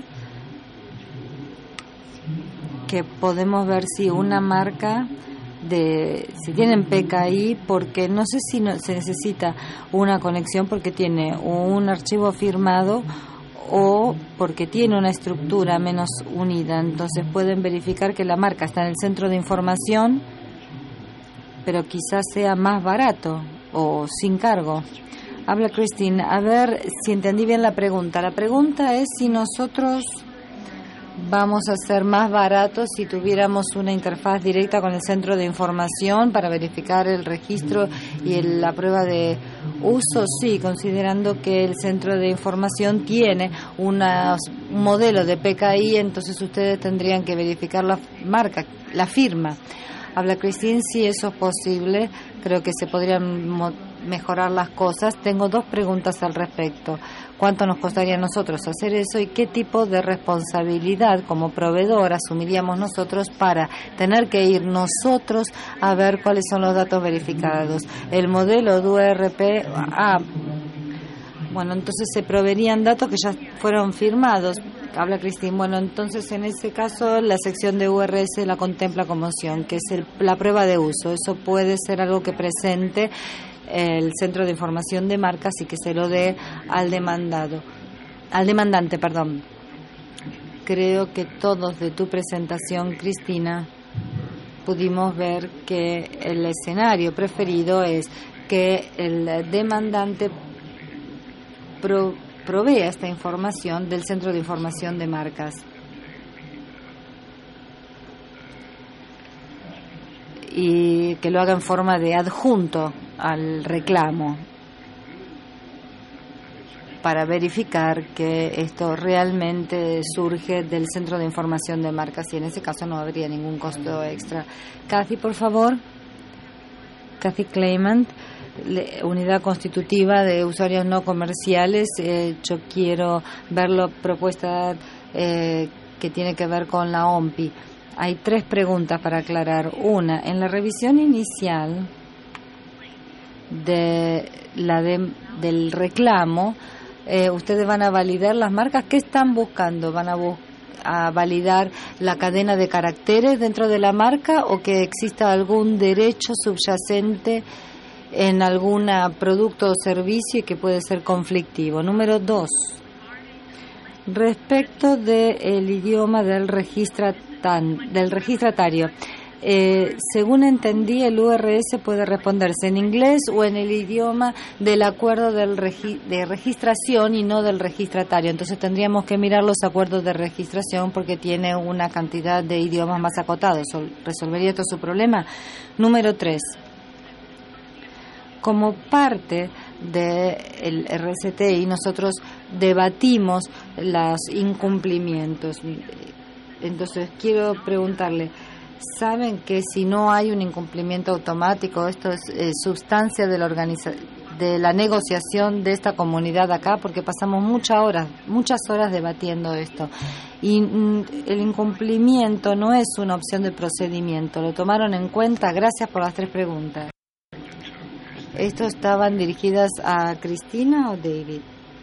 que podemos ver si una marca de si tienen P K I, porque no sé si no, se necesita una conexión porque tiene un archivo firmado o porque tiene una estructura menos unida. Entonces pueden verificar que la marca está en el centro de información, pero quizás sea más barato o sin cargo. Habla Christine. A ver si entendí bien la pregunta. La pregunta es si nosotros vamos a ser más baratos si tuviéramos una interfaz directa con el centro de información para verificar el registro y el, la prueba de uso. Sí, considerando que el centro de información tiene una, un modelo de P K I, entonces ustedes tendrían que verificar la marca, la firma. Habla Cristín, si eso es posible, creo que se podrían mejorar las cosas. Tengo dos preguntas al respecto. ¿Cuánto nos costaría a nosotros hacer eso y qué tipo de responsabilidad como proveedor asumiríamos nosotros para tener que ir nosotros a ver cuáles son los datos verificados? El modelo de U R P, ah, Bueno, entonces se proveerían datos que ya fueron firmados. Habla Cristín. Bueno, entonces en ese caso la sección de U R S la contempla como opción, que es el, la prueba de uso. Eso puede ser algo que presente el Centro de Información de Marcas y que se lo dé al demandado, al demandante, perdón. Creo que todos de tu presentación, Cristina, pudimos ver que el escenario preferido es que el demandante pro, provea esta información del Centro de Información de Marcas. Y que lo haga en forma de adjunto al reclamo para verificar que esto realmente surge del Centro de Información de Marcas y en ese caso no habría ningún costo extra. Kathy, por favor. Kathy Claimant, Unidad Constitutiva de Usuarios No Comerciales. Eh, yo quiero ver la propuesta eh, que tiene que ver con la O M P I. Hay tres preguntas para aclarar. Una, en la revisión inicial de la de, del reclamo, eh, ustedes van a validar las marcas. ¿Qué están buscando? ¿Van a, bu a validar la cadena de caracteres dentro de la marca o que exista algún derecho subyacente en algún producto o servicio y que puede ser conflictivo? Número dos, respecto del idioma del registratan, del registratario. Eh, según entendí, el U R S puede responderse en inglés o en el idioma del acuerdo del regi de registración y no del registratario. Entonces tendríamos que mirar los acuerdos de registración porque tiene una cantidad de idiomas más acotados. ¿Resolvería esto su problema? Número tres. Como parte del R C T I, nosotros debatimos los incumplimientos. Entonces quiero preguntarle, ¿saben que si no hay un incumplimiento automático, esto es eh, sustancia de la organiza de la negociación de esta comunidad acá? Porque pasamos muchas horas, muchas horas debatiendo esto. Y mm, el incumplimiento no es una opción de procedimiento. ¿Lo tomaron en cuenta? Gracias por las tres preguntas. ¿Esto estaban dirigidas a Cristina o David?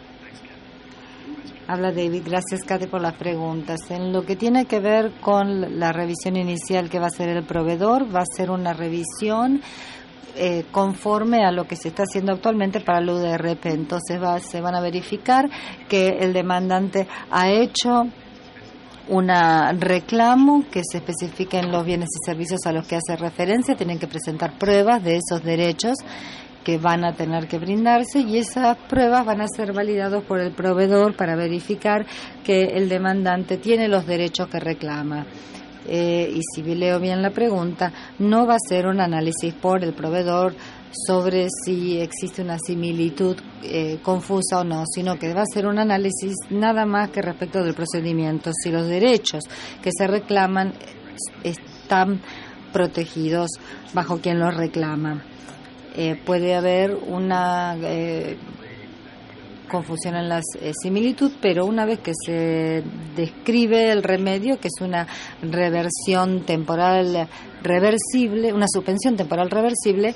Habla David. Gracias, Kate, por las preguntas. En lo que tiene que ver con la revisión inicial que va a hacer el proveedor, va a ser una revisión eh, conforme a lo que se está haciendo actualmente para el U D R P. Entonces va, se van a verificar que el demandante ha hecho un reclamo que se especifique en los bienes y servicios a los que hace referencia. Tienen que presentar pruebas de esos derechos que van a tener que brindarse y esas pruebas van a ser validadas por el proveedor para verificar que el demandante tiene los derechos que reclama. Eh, y si leo bien la pregunta, no va a ser un análisis por el proveedor sobre si existe una similitud eh, confusa o no, sino que va a ser un análisis nada más que respecto del procedimiento, si los derechos que se reclaman están protegidos bajo quien los reclama. Eh, puede haber una eh, confusión en la eh, similitud, pero una vez que se describe el remedio, que es una reversión temporal reversible, una suspensión temporal reversible,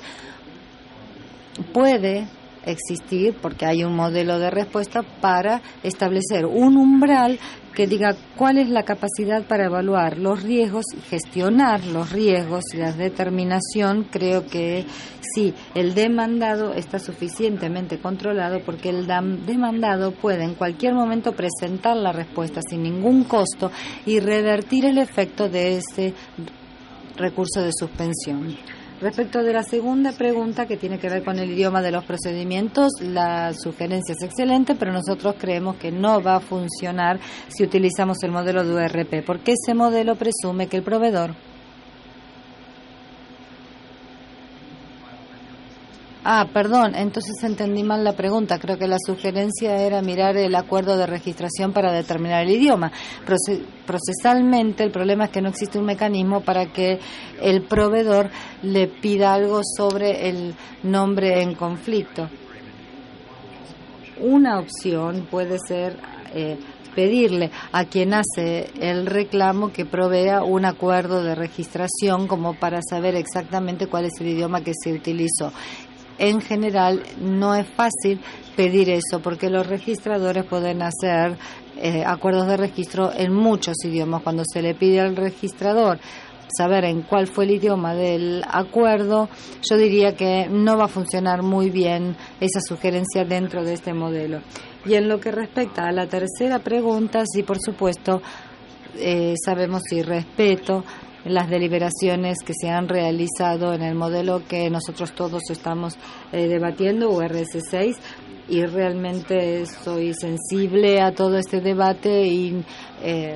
puede existir, porque hay un modelo de respuesta para establecer un umbral que diga cuál es la capacidad para evaluar los riesgos y gestionar los riesgos y la determinación. Creo que sí, el demandado está suficientemente controlado porque el demandado puede en cualquier momento presentar la respuesta sin ningún costo y revertir el efecto de ese recurso de suspensión. Respecto de la segunda pregunta, que tiene que ver con el idioma de los procedimientos, la sugerencia es excelente, pero nosotros creemos que no va a funcionar si utilizamos el modelo de U R P, porque ese modelo presume que el proveedor... Ah, perdón, entonces entendí mal la pregunta. Creo que la sugerencia era mirar el acuerdo de registración para determinar el idioma. Proce- procesalmente, el problema es que no existe un mecanismo para que el proveedor le pida algo sobre el nombre en conflicto. Una opción puede ser eh, pedirle a quien hace el reclamo que provea un acuerdo de registración como para saber exactamente cuál es el idioma que se utilizó. En general no es fácil pedir eso, porque los registradores pueden hacer eh, acuerdos de registro en muchos idiomas. Cuando se le pide al registrador saber en cuál fue el idioma del acuerdo, yo diría que no va a funcionar muy bien esa sugerencia dentro de este modelo. Y en lo que respecta a la tercera pregunta, sí, por supuesto, eh, sabemos y respeto las deliberaciones que se han realizado en el modelo que nosotros todos estamos eh, debatiendo, U R S seis, y realmente soy sensible a todo este debate y eh,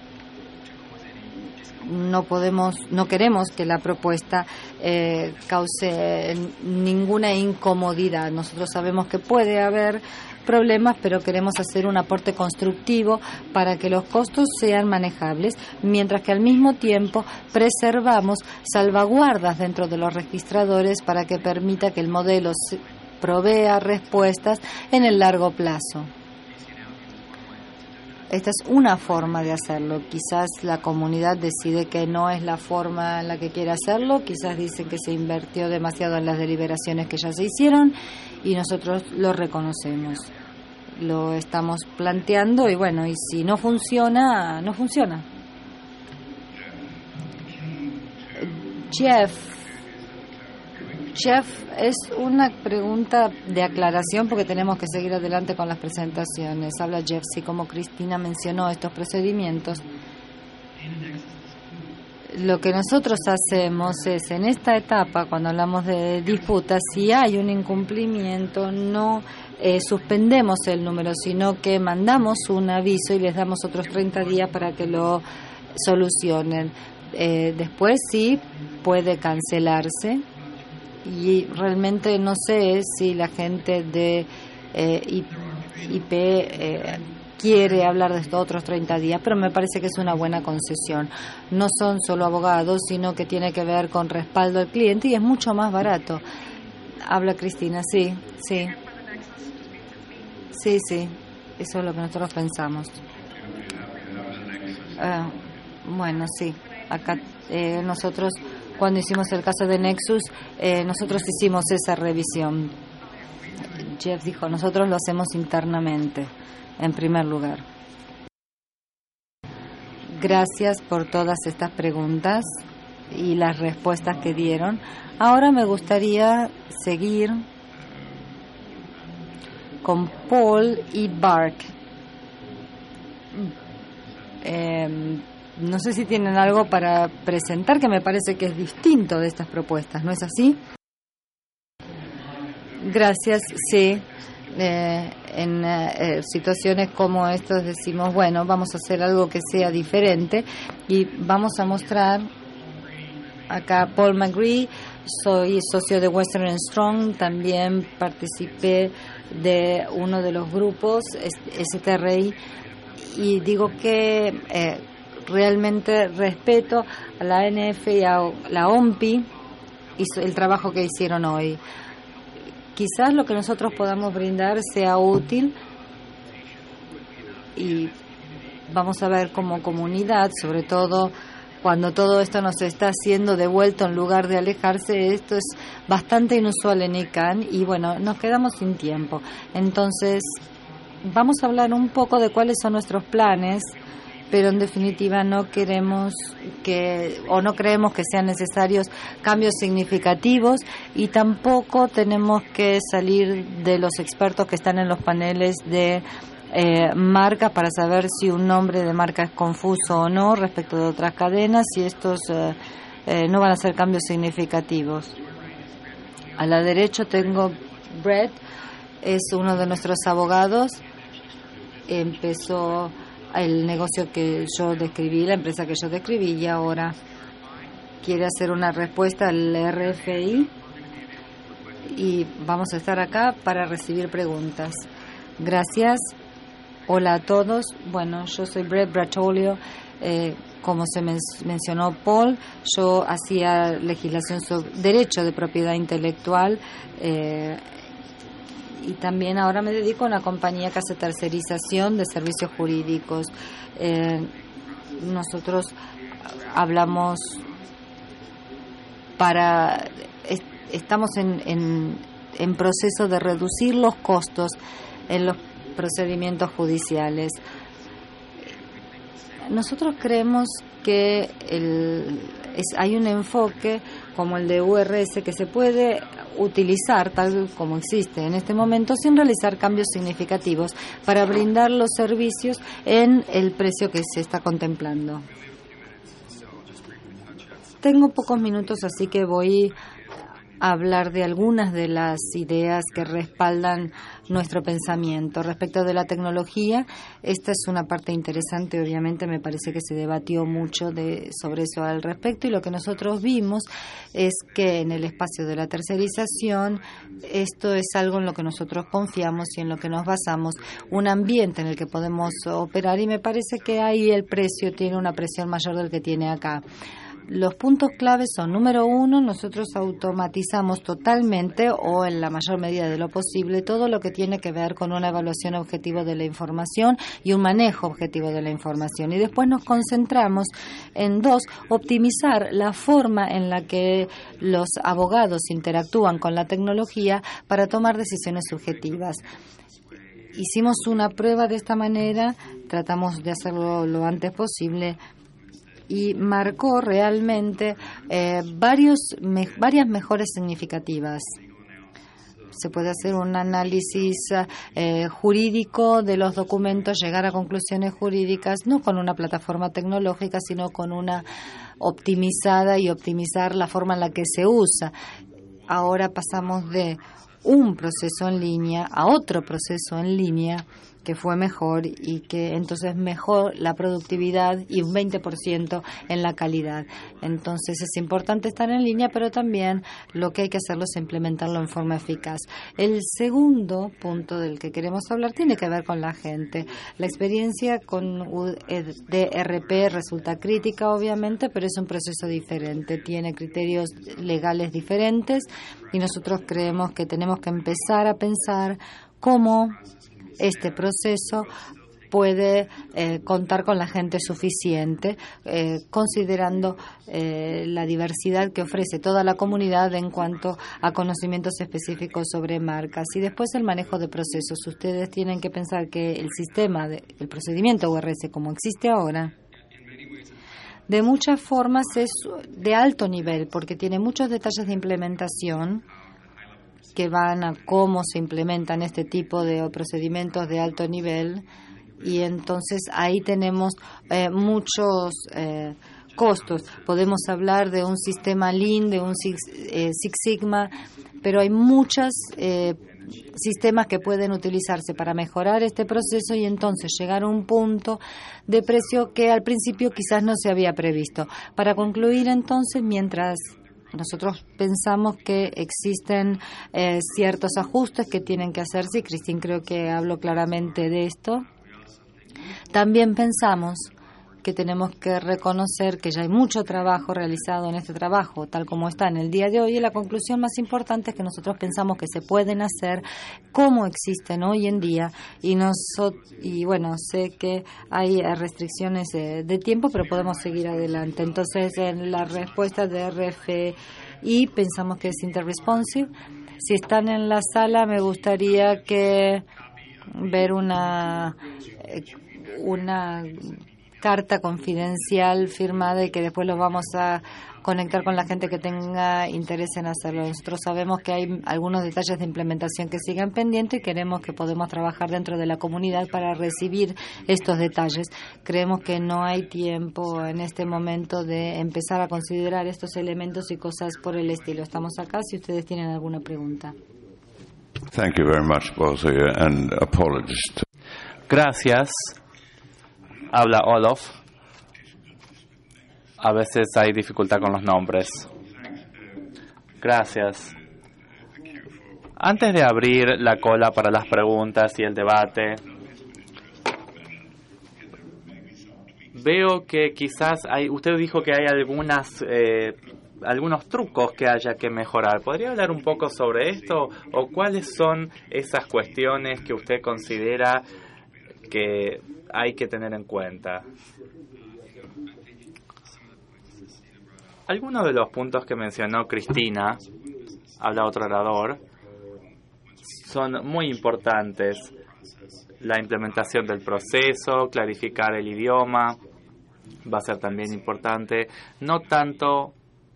no podemos, no queremos que la propuesta eh, cause ninguna incomodidad. Nosotros sabemos que puede haber problemas, pero queremos hacer un aporte constructivo para que los costos sean manejables, mientras que al mismo tiempo preservamos salvaguardas dentro de los registradores para que permita que el modelo provea respuestas en el largo plazo. Esta es una forma de hacerlo. Quizás la comunidad decide que no es la forma en la que quiere hacerlo, quizás dicen que se invirtió demasiado en las deliberaciones que ya se hicieron y nosotros lo reconocemos. Lo estamos planteando y bueno, y si no funciona, no funciona. Jeff. Jeff, es una pregunta de aclaración porque tenemos que seguir adelante con las presentaciones. Habla Jeff, sí, como Cristina mencionó estos procedimientos. Lo que nosotros hacemos es, en esta etapa, cuando hablamos de disputas, si hay un incumplimiento, no eh, suspendemos el número, sino que mandamos un aviso y les damos otros treinta días para que lo solucionen. Eh, después sí puede cancelarse. Y realmente no sé si la gente de eh, I P eh, quiere hablar de estos otros treinta días, pero me parece que es una buena concesión. No son solo abogados, sino que tiene que ver con respaldo al cliente y es mucho más barato. Habla Cristina, sí, sí. Sí, sí, eso es lo que nosotros pensamos. Uh, bueno, sí, acá eh, nosotros... Cuando hicimos el caso de Nexus, eh, nosotros hicimos esa revisión. Jeff dijo, nosotros lo hacemos internamente, en primer lugar. Gracias por todas estas preguntas y las respuestas que dieron. Ahora me gustaría seguir con Paul y Bark. Eh, No sé si tienen algo para presentar que me parece que es distinto de estas propuestas, ¿no es así? Gracias, sí. Eh, en eh, situaciones como estas decimos, bueno, vamos a hacer algo que sea diferente y vamos a mostrar acá Paul McGree, soy socio de Western and Strong, también participé de uno de los grupos, S T R I, y digo que... Eh, realmente respeto a la A N F y a la O M P I y el trabajo que hicieron hoy. Quizás lo que nosotros podamos brindar sea útil y vamos a ver como comunidad, sobre todo cuando todo esto nos está haciendo devuelto en lugar de alejarse. Esto es bastante inusual en I C A N y bueno, nos quedamos sin tiempo. Entonces, vamos a hablar un poco de cuáles son nuestros planes, pero en definitiva no queremos que o no creemos que sean necesarios cambios significativos y tampoco tenemos que salir de los expertos que están en los paneles de eh, marcas para saber si un nombre de marca es confuso o no respecto de otras cadenas y estos eh, eh, no van a ser cambios significativos. A la derecha tengo Brett, es uno de nuestros abogados, empezó el negocio que yo describí, la empresa que yo describí, y ahora quiere hacer una respuesta al R F I y vamos a estar acá para recibir preguntas. Gracias. Hola a todos. Bueno, yo soy Brett Bracciolio. Eh, como se men- mencionó Paul, yo hacía legislación sobre derecho de propiedad intelectual eh, y también ahora me dedico a una compañía que hace tercerización de servicios jurídicos. Eh, nosotros hablamos para... Est- estamos en, en, en proceso de reducir los costos en los procedimientos judiciales. Nosotros creemos que el, es, hay un enfoque como el de U R S que se puede utilizar tal como existe en este momento sin realizar cambios significativos para brindar los servicios en el precio que se está contemplando. Tengo pocos minutos, así que voy a hablar de algunas de las ideas que respaldan nuestro pensamiento. Respecto de la tecnología, esta es una parte interesante, obviamente me parece que se debatió mucho de, sobre eso al respecto, y lo que nosotros vimos es que en el espacio de la tercerización esto es algo en lo que nosotros confiamos y en lo que nos basamos, un ambiente en el que podemos operar, y me parece que ahí el precio tiene una presión mayor del que tiene acá. Los puntos claves son, número uno, nosotros automatizamos totalmente o en la mayor medida de lo posible todo lo que tiene que ver con una evaluación objetiva de la información y un manejo objetivo de la información. Y después nos concentramos en dos, optimizar la forma en la que los abogados interactúan con la tecnología para tomar decisiones subjetivas. Hicimos una prueba de esta manera, tratamos de hacerlo lo antes posible, y marcó realmente eh, varios, me, varias mejoras significativas. Se puede hacer un análisis eh, jurídico de los documentos, llegar a conclusiones jurídicas, no con una plataforma tecnológica, sino con una optimizada y optimizar la forma en la que se usa. Ahora pasamos de un proceso en línea a otro proceso en línea que fue mejor y que entonces mejor la productividad y un veinte por ciento en la calidad. Entonces es importante estar en línea, pero también lo que hay que hacerlo es implementarlo en forma eficaz. El segundo punto del que queremos hablar tiene que ver con la gente. La experiencia con D R P resulta crítica, obviamente, pero es un proceso diferente. Tiene criterios legales diferentes y nosotros creemos que tenemos que empezar a pensar cómo este proceso puede eh, contar con la gente suficiente, eh, considerando eh, la diversidad que ofrece toda la comunidad en cuanto a conocimientos específicos sobre marcas. Y después el manejo de procesos. Ustedes tienen que pensar que el sistema, de, el procedimiento U R S como existe ahora, de muchas formas es de alto nivel porque tiene muchos detalles de implementación que van a cómo se implementan este tipo de procedimientos de alto nivel, y entonces ahí tenemos eh, muchos eh, costos. Podemos hablar de un sistema Lean, de un Six, eh, Six Sigma, pero hay muchos eh, sistemas que pueden utilizarse para mejorar este proceso y entonces llegar a un punto de precio que al principio quizás no se había previsto. Para concluir, entonces, mientras nosotros pensamos que existen eh, ciertos ajustes que tienen que hacerse, y Cristín creo que habló claramente de esto. También pensamos que tenemos que reconocer que ya hay mucho trabajo realizado en este trabajo, tal como está en el día de hoy, y la conclusión más importante es que nosotros pensamos que se pueden hacer como existen hoy en día, y, noso- y bueno, sé que hay restricciones de, de tiempo, pero podemos seguir adelante. Entonces, en la respuesta de R F I pensamos que es interresponsive. Si están en la sala, me gustaría que ver una una carta confidencial firmada y que después lo vamos a conectar con la gente que tenga interés en hacerlo. Nosotros sabemos que hay algunos detalles de implementación que siguen pendientes y queremos que podamos trabajar dentro de la comunidad para recibir estos detalles. Creemos que no hay tiempo en este momento de empezar a considerar estos elementos y cosas por el estilo. Estamos acá si ustedes tienen alguna pregunta. Thank you very much, both of you, and apologies to... Gracias. Habla Olof. A veces hay dificultad con los nombres. Gracias. Antes de abrir la cola para las preguntas y el debate, veo que quizás hay, usted dijo que hay algunas, eh, algunos trucos que haya que mejorar. ¿Podría hablar un poco sobre esto? ¿O cuáles son esas cuestiones que usted considera que hay que tener en cuenta? Algunos de los puntos que mencionó Cristina, habla otro orador, son muy importantes. La implementación del proceso, clarificar el idioma, va a ser también importante. No tanto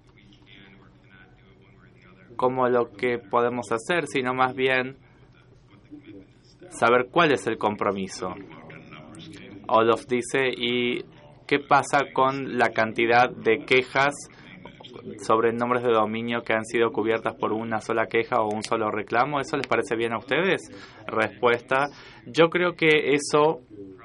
como lo que podemos hacer, sino más bien saber cuál es el compromiso. Olof dice, ¿y qué pasa con la cantidad de quejas sobre nombres de dominio que han sido cubiertas por una sola queja o un solo reclamo? ¿Eso les parece bien a ustedes? Respuesta, yo creo que eso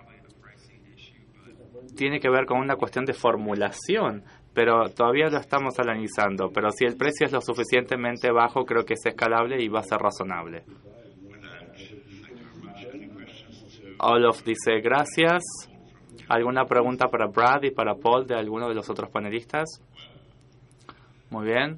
tiene que ver con una cuestión de formulación, pero todavía lo estamos analizando. Pero si el precio es lo suficientemente bajo, creo que es escalable y va a ser razonable. Olof dice, gracias. ¿Alguna pregunta para Brad y para Paul de alguno de los otros panelistas? Muy bien.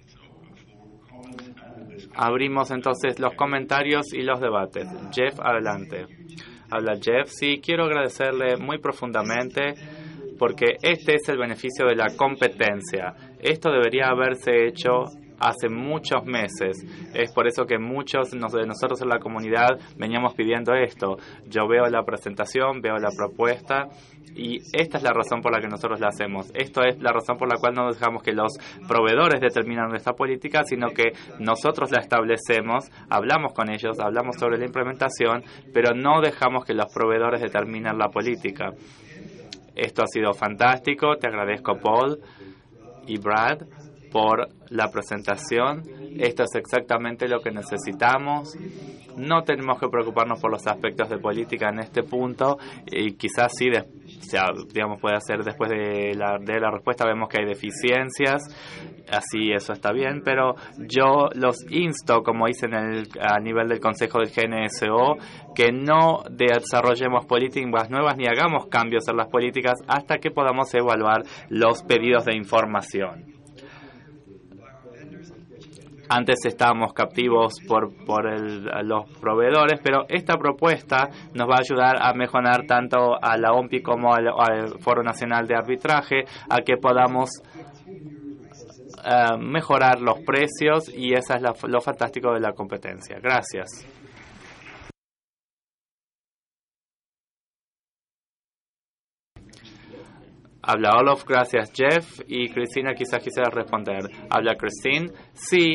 Abrimos entonces los comentarios y los debates. Jeff, adelante. Habla Jeff. Sí, quiero agradecerle muy profundamente porque este es el beneficio de la competencia. Esto debería haberse hecho hace muchos meses. Es por eso que muchos de nosotros en la comunidad veníamos pidiendo esto. Yo veo la presentación, veo la propuesta y esta es la razón por la que nosotros la hacemos. Esto es la razón por la cual no dejamos que los proveedores determinen nuestra política, sino que nosotros la establecemos, hablamos con ellos, hablamos sobre la implementación, pero no dejamos que los proveedores determinen la política. Esto ha sido fantástico. Te agradezco, Paul y Brad, por la presentación. Esto es exactamente lo que necesitamos. No tenemos que preocuparnos por los aspectos de política en este punto y quizás sí, de, o sea, digamos, puede ser después de la, de la respuesta vemos que hay deficiencias, así eso está bien, pero yo los insto, como hice en el, a nivel del Consejo del G N S O, que no desarrollemos políticas nuevas ni hagamos cambios en las políticas hasta que podamos evaluar los pedidos de información. Antes estábamos captivos por, por el, los proveedores, pero esta propuesta nos va a ayudar a mejorar tanto a la O M P I como al, al Foro Nacional de Arbitraje, a que podamos uh, mejorar los precios, y eso es la, lo fantástico de la competencia. Gracias. Habla Olof, gracias Jeff, y Cristina quizás quisiera responder. Habla Christine. Sí.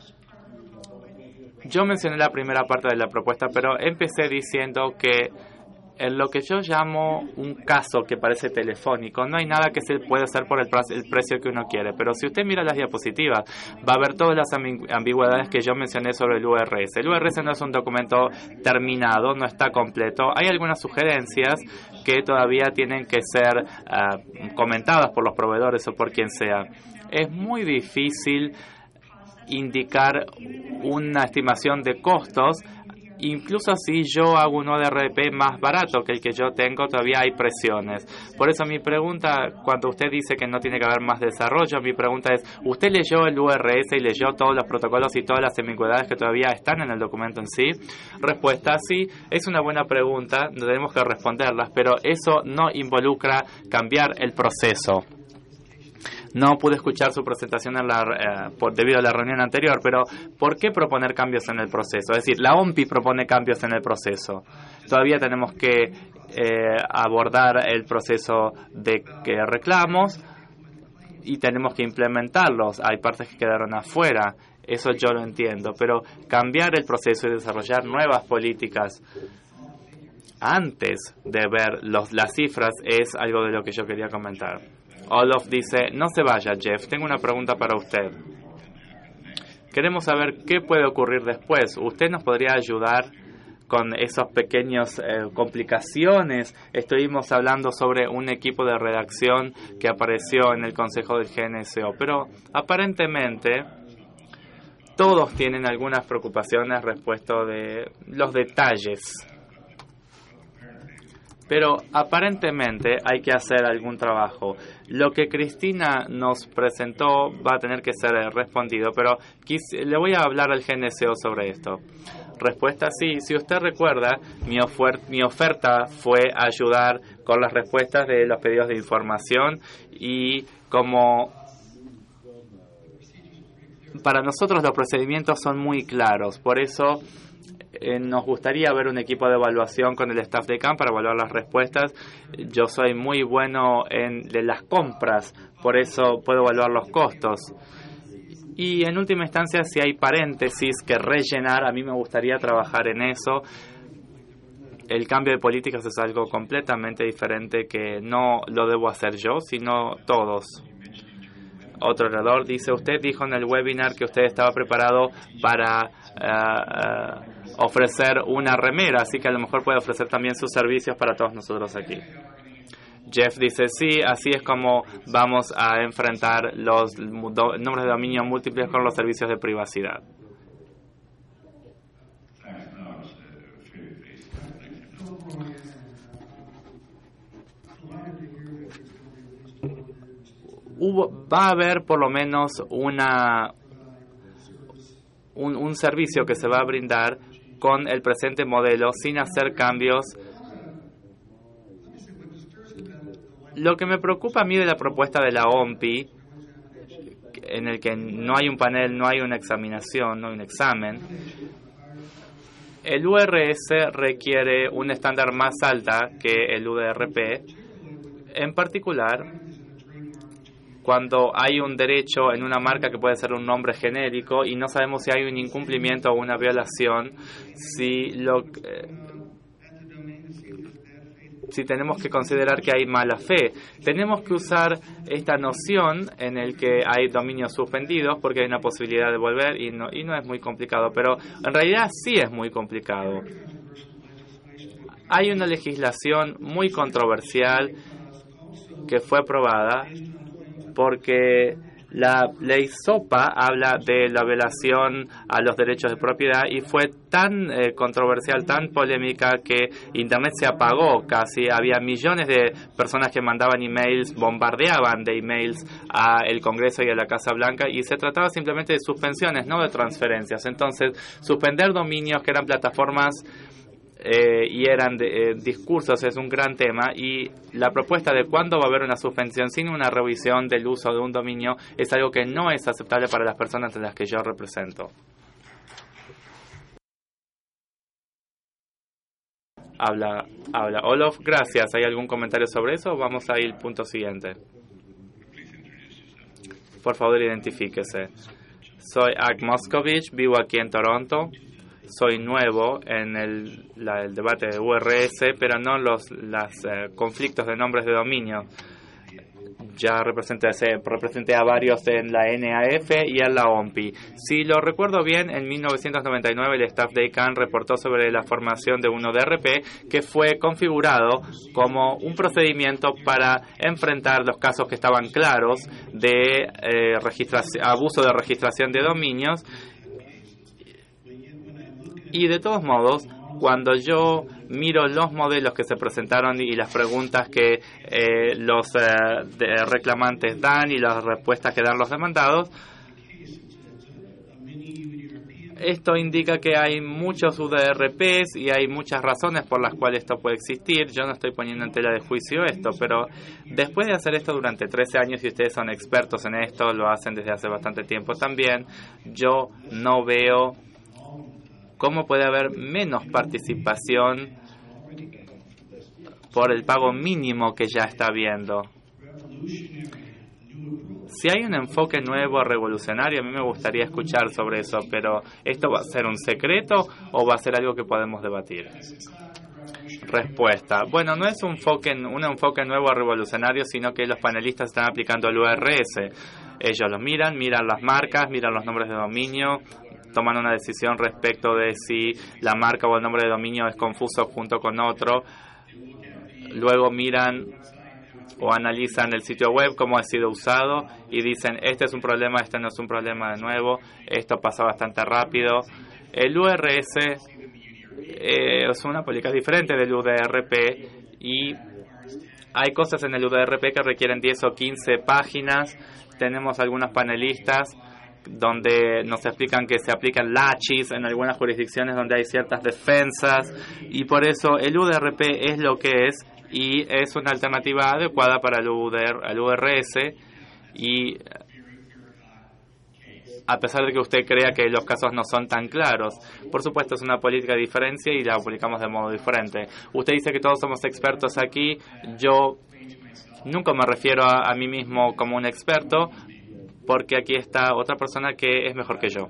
Yo mencioné la primera parte de la propuesta, pero empecé diciendo que en lo que yo llamo un caso que parece telefónico, no hay nada que se pueda hacer por el, el precio que uno quiere. Pero si usted mira las diapositivas, va a ver todas las ambigüedades que yo mencioné sobre el U R S. El U R S no es un documento terminado, no está completo. Hay algunas sugerencias que todavía tienen que ser uh, comentadas por los proveedores o por quien sea. Es muy difícil indicar una estimación de costos. Incluso si yo hago un O D R P más barato que el que yo tengo, todavía hay presiones. Por eso mi pregunta, cuando usted dice que no tiene que haber más desarrollo, mi pregunta es, ¿usted leyó el U R S y leyó todos los protocolos y todas las ambigüedades que todavía están en el documento en sí? Respuesta, sí, es una buena pregunta, tenemos que responderlas, pero eso no involucra cambiar el proceso. No pude escuchar su presentación en la, eh, por, debido a la reunión anterior, pero ¿por qué proponer cambios en el proceso? Es decir, la O M P I propone cambios en el proceso. Todavía tenemos que eh, abordar el proceso de que reclamos y tenemos que implementarlos. Hay partes que quedaron afuera, eso yo lo entiendo, pero cambiar el proceso y desarrollar nuevas políticas antes de ver los, las cifras es algo de lo que yo quería comentar. Olof dice, no se vaya Jeff, tengo una pregunta para usted. Queremos saber qué puede ocurrir después. ¿Usted nos podría ayudar con esas pequeñas eh, complicaciones? Estuvimos hablando sobre un equipo de redacción que apareció en el Consejo del G N S O, pero aparentemente todos tienen algunas preocupaciones respecto de los detalles. Pero aparentemente hay que hacer algún trabajo. Lo que Cristina nos presentó va a tener que ser respondido, pero le voy a hablar al G N S O sobre esto. Respuesta, sí. Si usted recuerda, mi, ofer mi oferta fue ayudar con las respuestas de los pedidos de información, y como para nosotros los procedimientos son muy claros, por eso eh, nos gustaría ver un equipo de evaluación con el staff de C A M para evaluar las respuestas. Yo soy muy bueno en de las compras, por eso puedo evaluar los costos. Y en última instancia, si hay paréntesis que rellenar, a mí me gustaría trabajar en eso. El cambio de políticas es algo completamente diferente que no lo debo hacer yo, sino todos. Otro orador dice, usted dijo en el webinar que usted estaba preparado para uh, uh, ofrecer una remera, así que a lo mejor puede ofrecer también sus servicios para todos nosotros aquí. Jeff dice, sí, así es como vamos a enfrentar los do, nombres de dominio múltiples con los servicios de privacidad. Hubo, va a haber por lo menos una un, un servicio que se va a brindar con el presente modelo sin hacer cambios. Lo que me preocupa a mí de la propuesta de la O M P I, en el que no hay un panel, no hay una examinación, no hay un examen, el U R S requiere un estándar más alta que el U D R P, en particular cuando hay un derecho en una marca que puede ser un nombre genérico y no sabemos si hay un incumplimiento o una violación, si lo eh, si tenemos que considerar que hay mala fe. Tenemos que usar esta noción en el que hay dominios suspendidos porque hay una posibilidad de volver y no, y no es muy complicado, pero en realidad sí es muy complicado. Hay una legislación muy controversial que fue aprobada porque la ley SOPA habla de la violación a los derechos de propiedad y fue tan eh, controversial, tan polémica que Internet se apagó casi. Había millones de personas que mandaban emails, bombardeaban de emails al Congreso y a la Casa Blanca y se trataba simplemente de suspensiones, no de transferencias. Entonces, suspender dominios que eran plataformas Eh, y eran de, eh, discursos es un gran tema, y la propuesta de cuándo va a haber una suspensión sin una revisión del uso de un dominio es algo que no es aceptable para las personas a las que yo represento. Habla, habla Olof, gracias. ¿Hay algún comentario sobre eso? Vamos a ir al punto siguiente. Por favor, identifíquese. Soy Ag Moscovich, vivo aquí en Toronto. Soy nuevo en el, la, el debate de U R S, pero no los los eh, conflictos de nombres de dominio. Ya representé, representé a varios en la N A F y en la O M P I. Si lo recuerdo bien, en mil novecientos noventa y nueve el staff de I C A N reportó sobre la formación de un U D R P que fue configurado como un procedimiento para enfrentar los casos que estaban claros de eh, abuso de registración de dominios. Y de todos modos, cuando yo miro los modelos que se presentaron y las preguntas que eh, los eh, de reclamantes dan y las respuestas que dan los demandados, esto indica que hay muchos U D R Ps y hay muchas razones por las cuales esto puede existir. Yo no estoy poniendo en tela de juicio esto, pero después de hacer esto durante trece años, y ustedes son expertos en esto, lo hacen desde hace bastante tiempo también, yo no veo cómo puede haber menos participación por el pago mínimo que ya está habiendo. Si hay un enfoque nuevo, revolucionario, a mí me gustaría escuchar sobre eso, pero ¿esto va a ser un secreto o va a ser algo que podemos debatir? Respuesta. Bueno, no es un enfoque, un enfoque nuevo revolucionario, sino que los panelistas están aplicando el U R S. Ellos lo miran, miran las marcas, miran los nombres de dominio, toman una decisión respecto de si la marca o el nombre de dominio es confuso junto con otro. Luego miran o analizan el sitio web, cómo ha sido usado, y dicen, este es un problema, este no es un problema de nuevo, esto pasa bastante rápido. El U R S eh, es una política diferente del U D R P, y hay cosas en el U D R P que requieren diez o quince páginas. Tenemos algunos panelistas donde nos explican que se aplican lachis en algunas jurisdicciones donde hay ciertas defensas, y por eso el U D R P es lo que es y es una alternativa adecuada para el U D R, el U R S, y a pesar de que usted crea que los casos no son tan claros. Por supuesto, es una política de diferencia y la aplicamos de modo diferente. Usted dice que todos somos expertos aquí. Yo nunca me refiero a, a mí mismo como un experto, porque aquí está otra persona que es mejor que yo.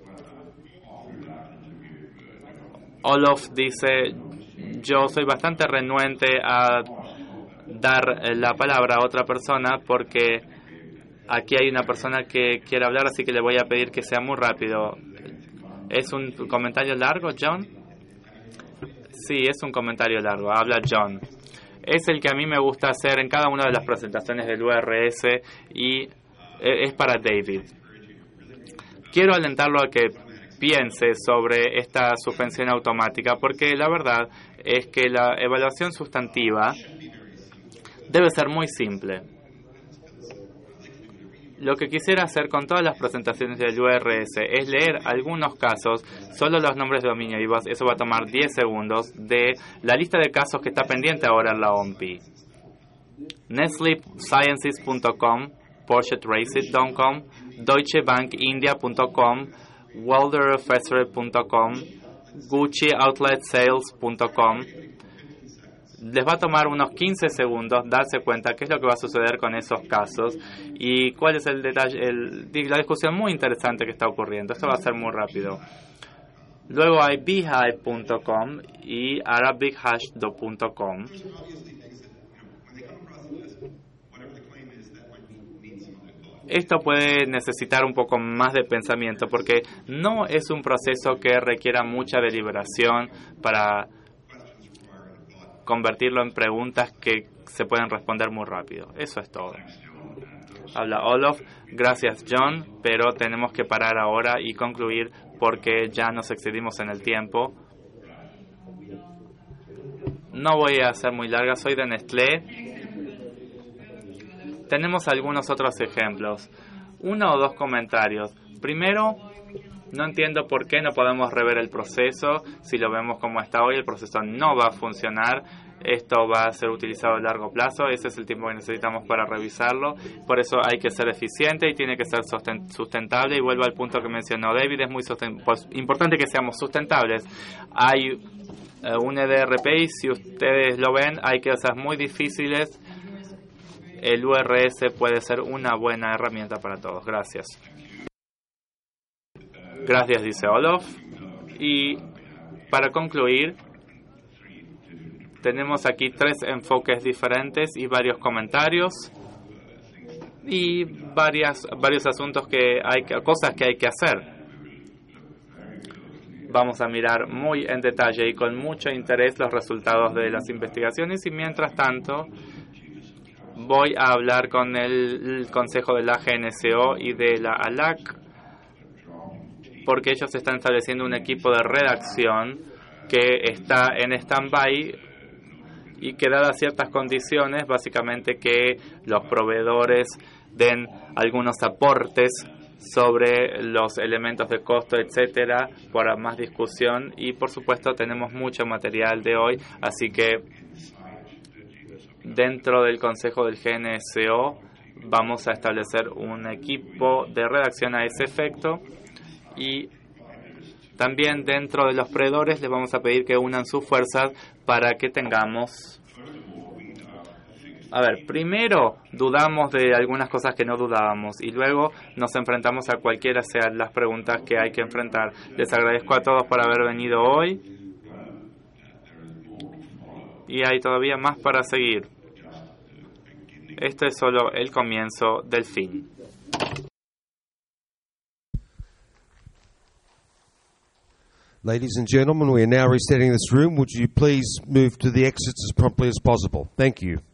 Olof dice, yo soy bastante renuente a dar la palabra a otra persona porque aquí hay una persona que quiere hablar, así que le voy a pedir que sea muy rápido. ¿Es un comentario largo, John? Sí, es un comentario largo. Habla John. Es el que a mí me gusta hacer en cada una de las presentaciones del U R S y es para David. Quiero alentarlo a que piense sobre esta suspensión automática, porque la verdad es que la evaluación sustantiva debe ser muy simple. Lo que quisiera hacer con todas las presentaciones del U R S es leer algunos casos, solo los nombres de dominio, y eso va a tomar diez segundos, de la lista de casos que está pendiente ahora en la O M P I. Nestlé Sciences punto com, Porsche Tracit punto com, Deutsche Bank India punto com, Welder Fessler punto com, Gucci Outlet Sales punto com. Les va a tomar unos quince segundos darse cuenta qué es lo que va a suceder con esos casos y cuál es el detalle, el, la discusión muy interesante que está ocurriendo. Esto va a ser muy rápido. Luego hay beehive punto com y arabichashdo punto com. Esto puede necesitar un poco más de pensamiento porque no es un proceso que requiera mucha deliberación para convertirlo en preguntas que se pueden responder muy rápido. Eso es todo. Habla Olof. Gracias, John, pero tenemos que parar ahora y concluir porque ya nos excedimos en el tiempo. No voy a ser muy larga, soy de Nestlé. Tenemos algunos otros ejemplos. Uno o dos comentarios. Primero, no entiendo por qué no podemos rever el proceso. Si lo vemos como está hoy, el proceso no va a funcionar. Esto va a ser utilizado a largo plazo. Ese es el tiempo que necesitamos para revisarlo. Por eso hay que ser eficiente y tiene que ser sustentable. Y vuelvo al punto que mencionó David. Es muy pues, importante que seamos sustentables. Hay uh, un E D R P y si ustedes lo ven, hay cosas muy difíciles. El U R S puede ser una buena herramienta para todos. Gracias. Gracias, dice Olof. Y para concluir, tenemos aquí tres enfoques diferentes y varios comentarios y varias, varios asuntos que hay, cosas que hay que hacer. Vamos a mirar muy en detalle y con mucho interés los resultados de las investigaciones y mientras tanto voy a hablar con el, el consejo de la G N C O y de la A L A C porque ellos están estableciendo un equipo de redacción que está en stand-by y que dadas ciertas condiciones, básicamente que los proveedores den algunos aportes sobre los elementos de costo, etcétera, para más discusión y por supuesto tenemos mucho material de hoy, así que dentro del consejo del G N C O vamos a establecer un equipo de redacción a ese efecto y también dentro de los proveedores les vamos a pedir que unan sus fuerzas para que tengamos... A ver, primero dudamos de algunas cosas que no dudábamos y luego nos enfrentamos a cualquiera sean las preguntas que hay que enfrentar. Les agradezco a todos por haber venido hoy y hay todavía más para seguir. Este es solo el comienzo del fin. Ladies and gentlemen, we are now resetting this room. Would you please move to the exits as promptly as possible? Thank you.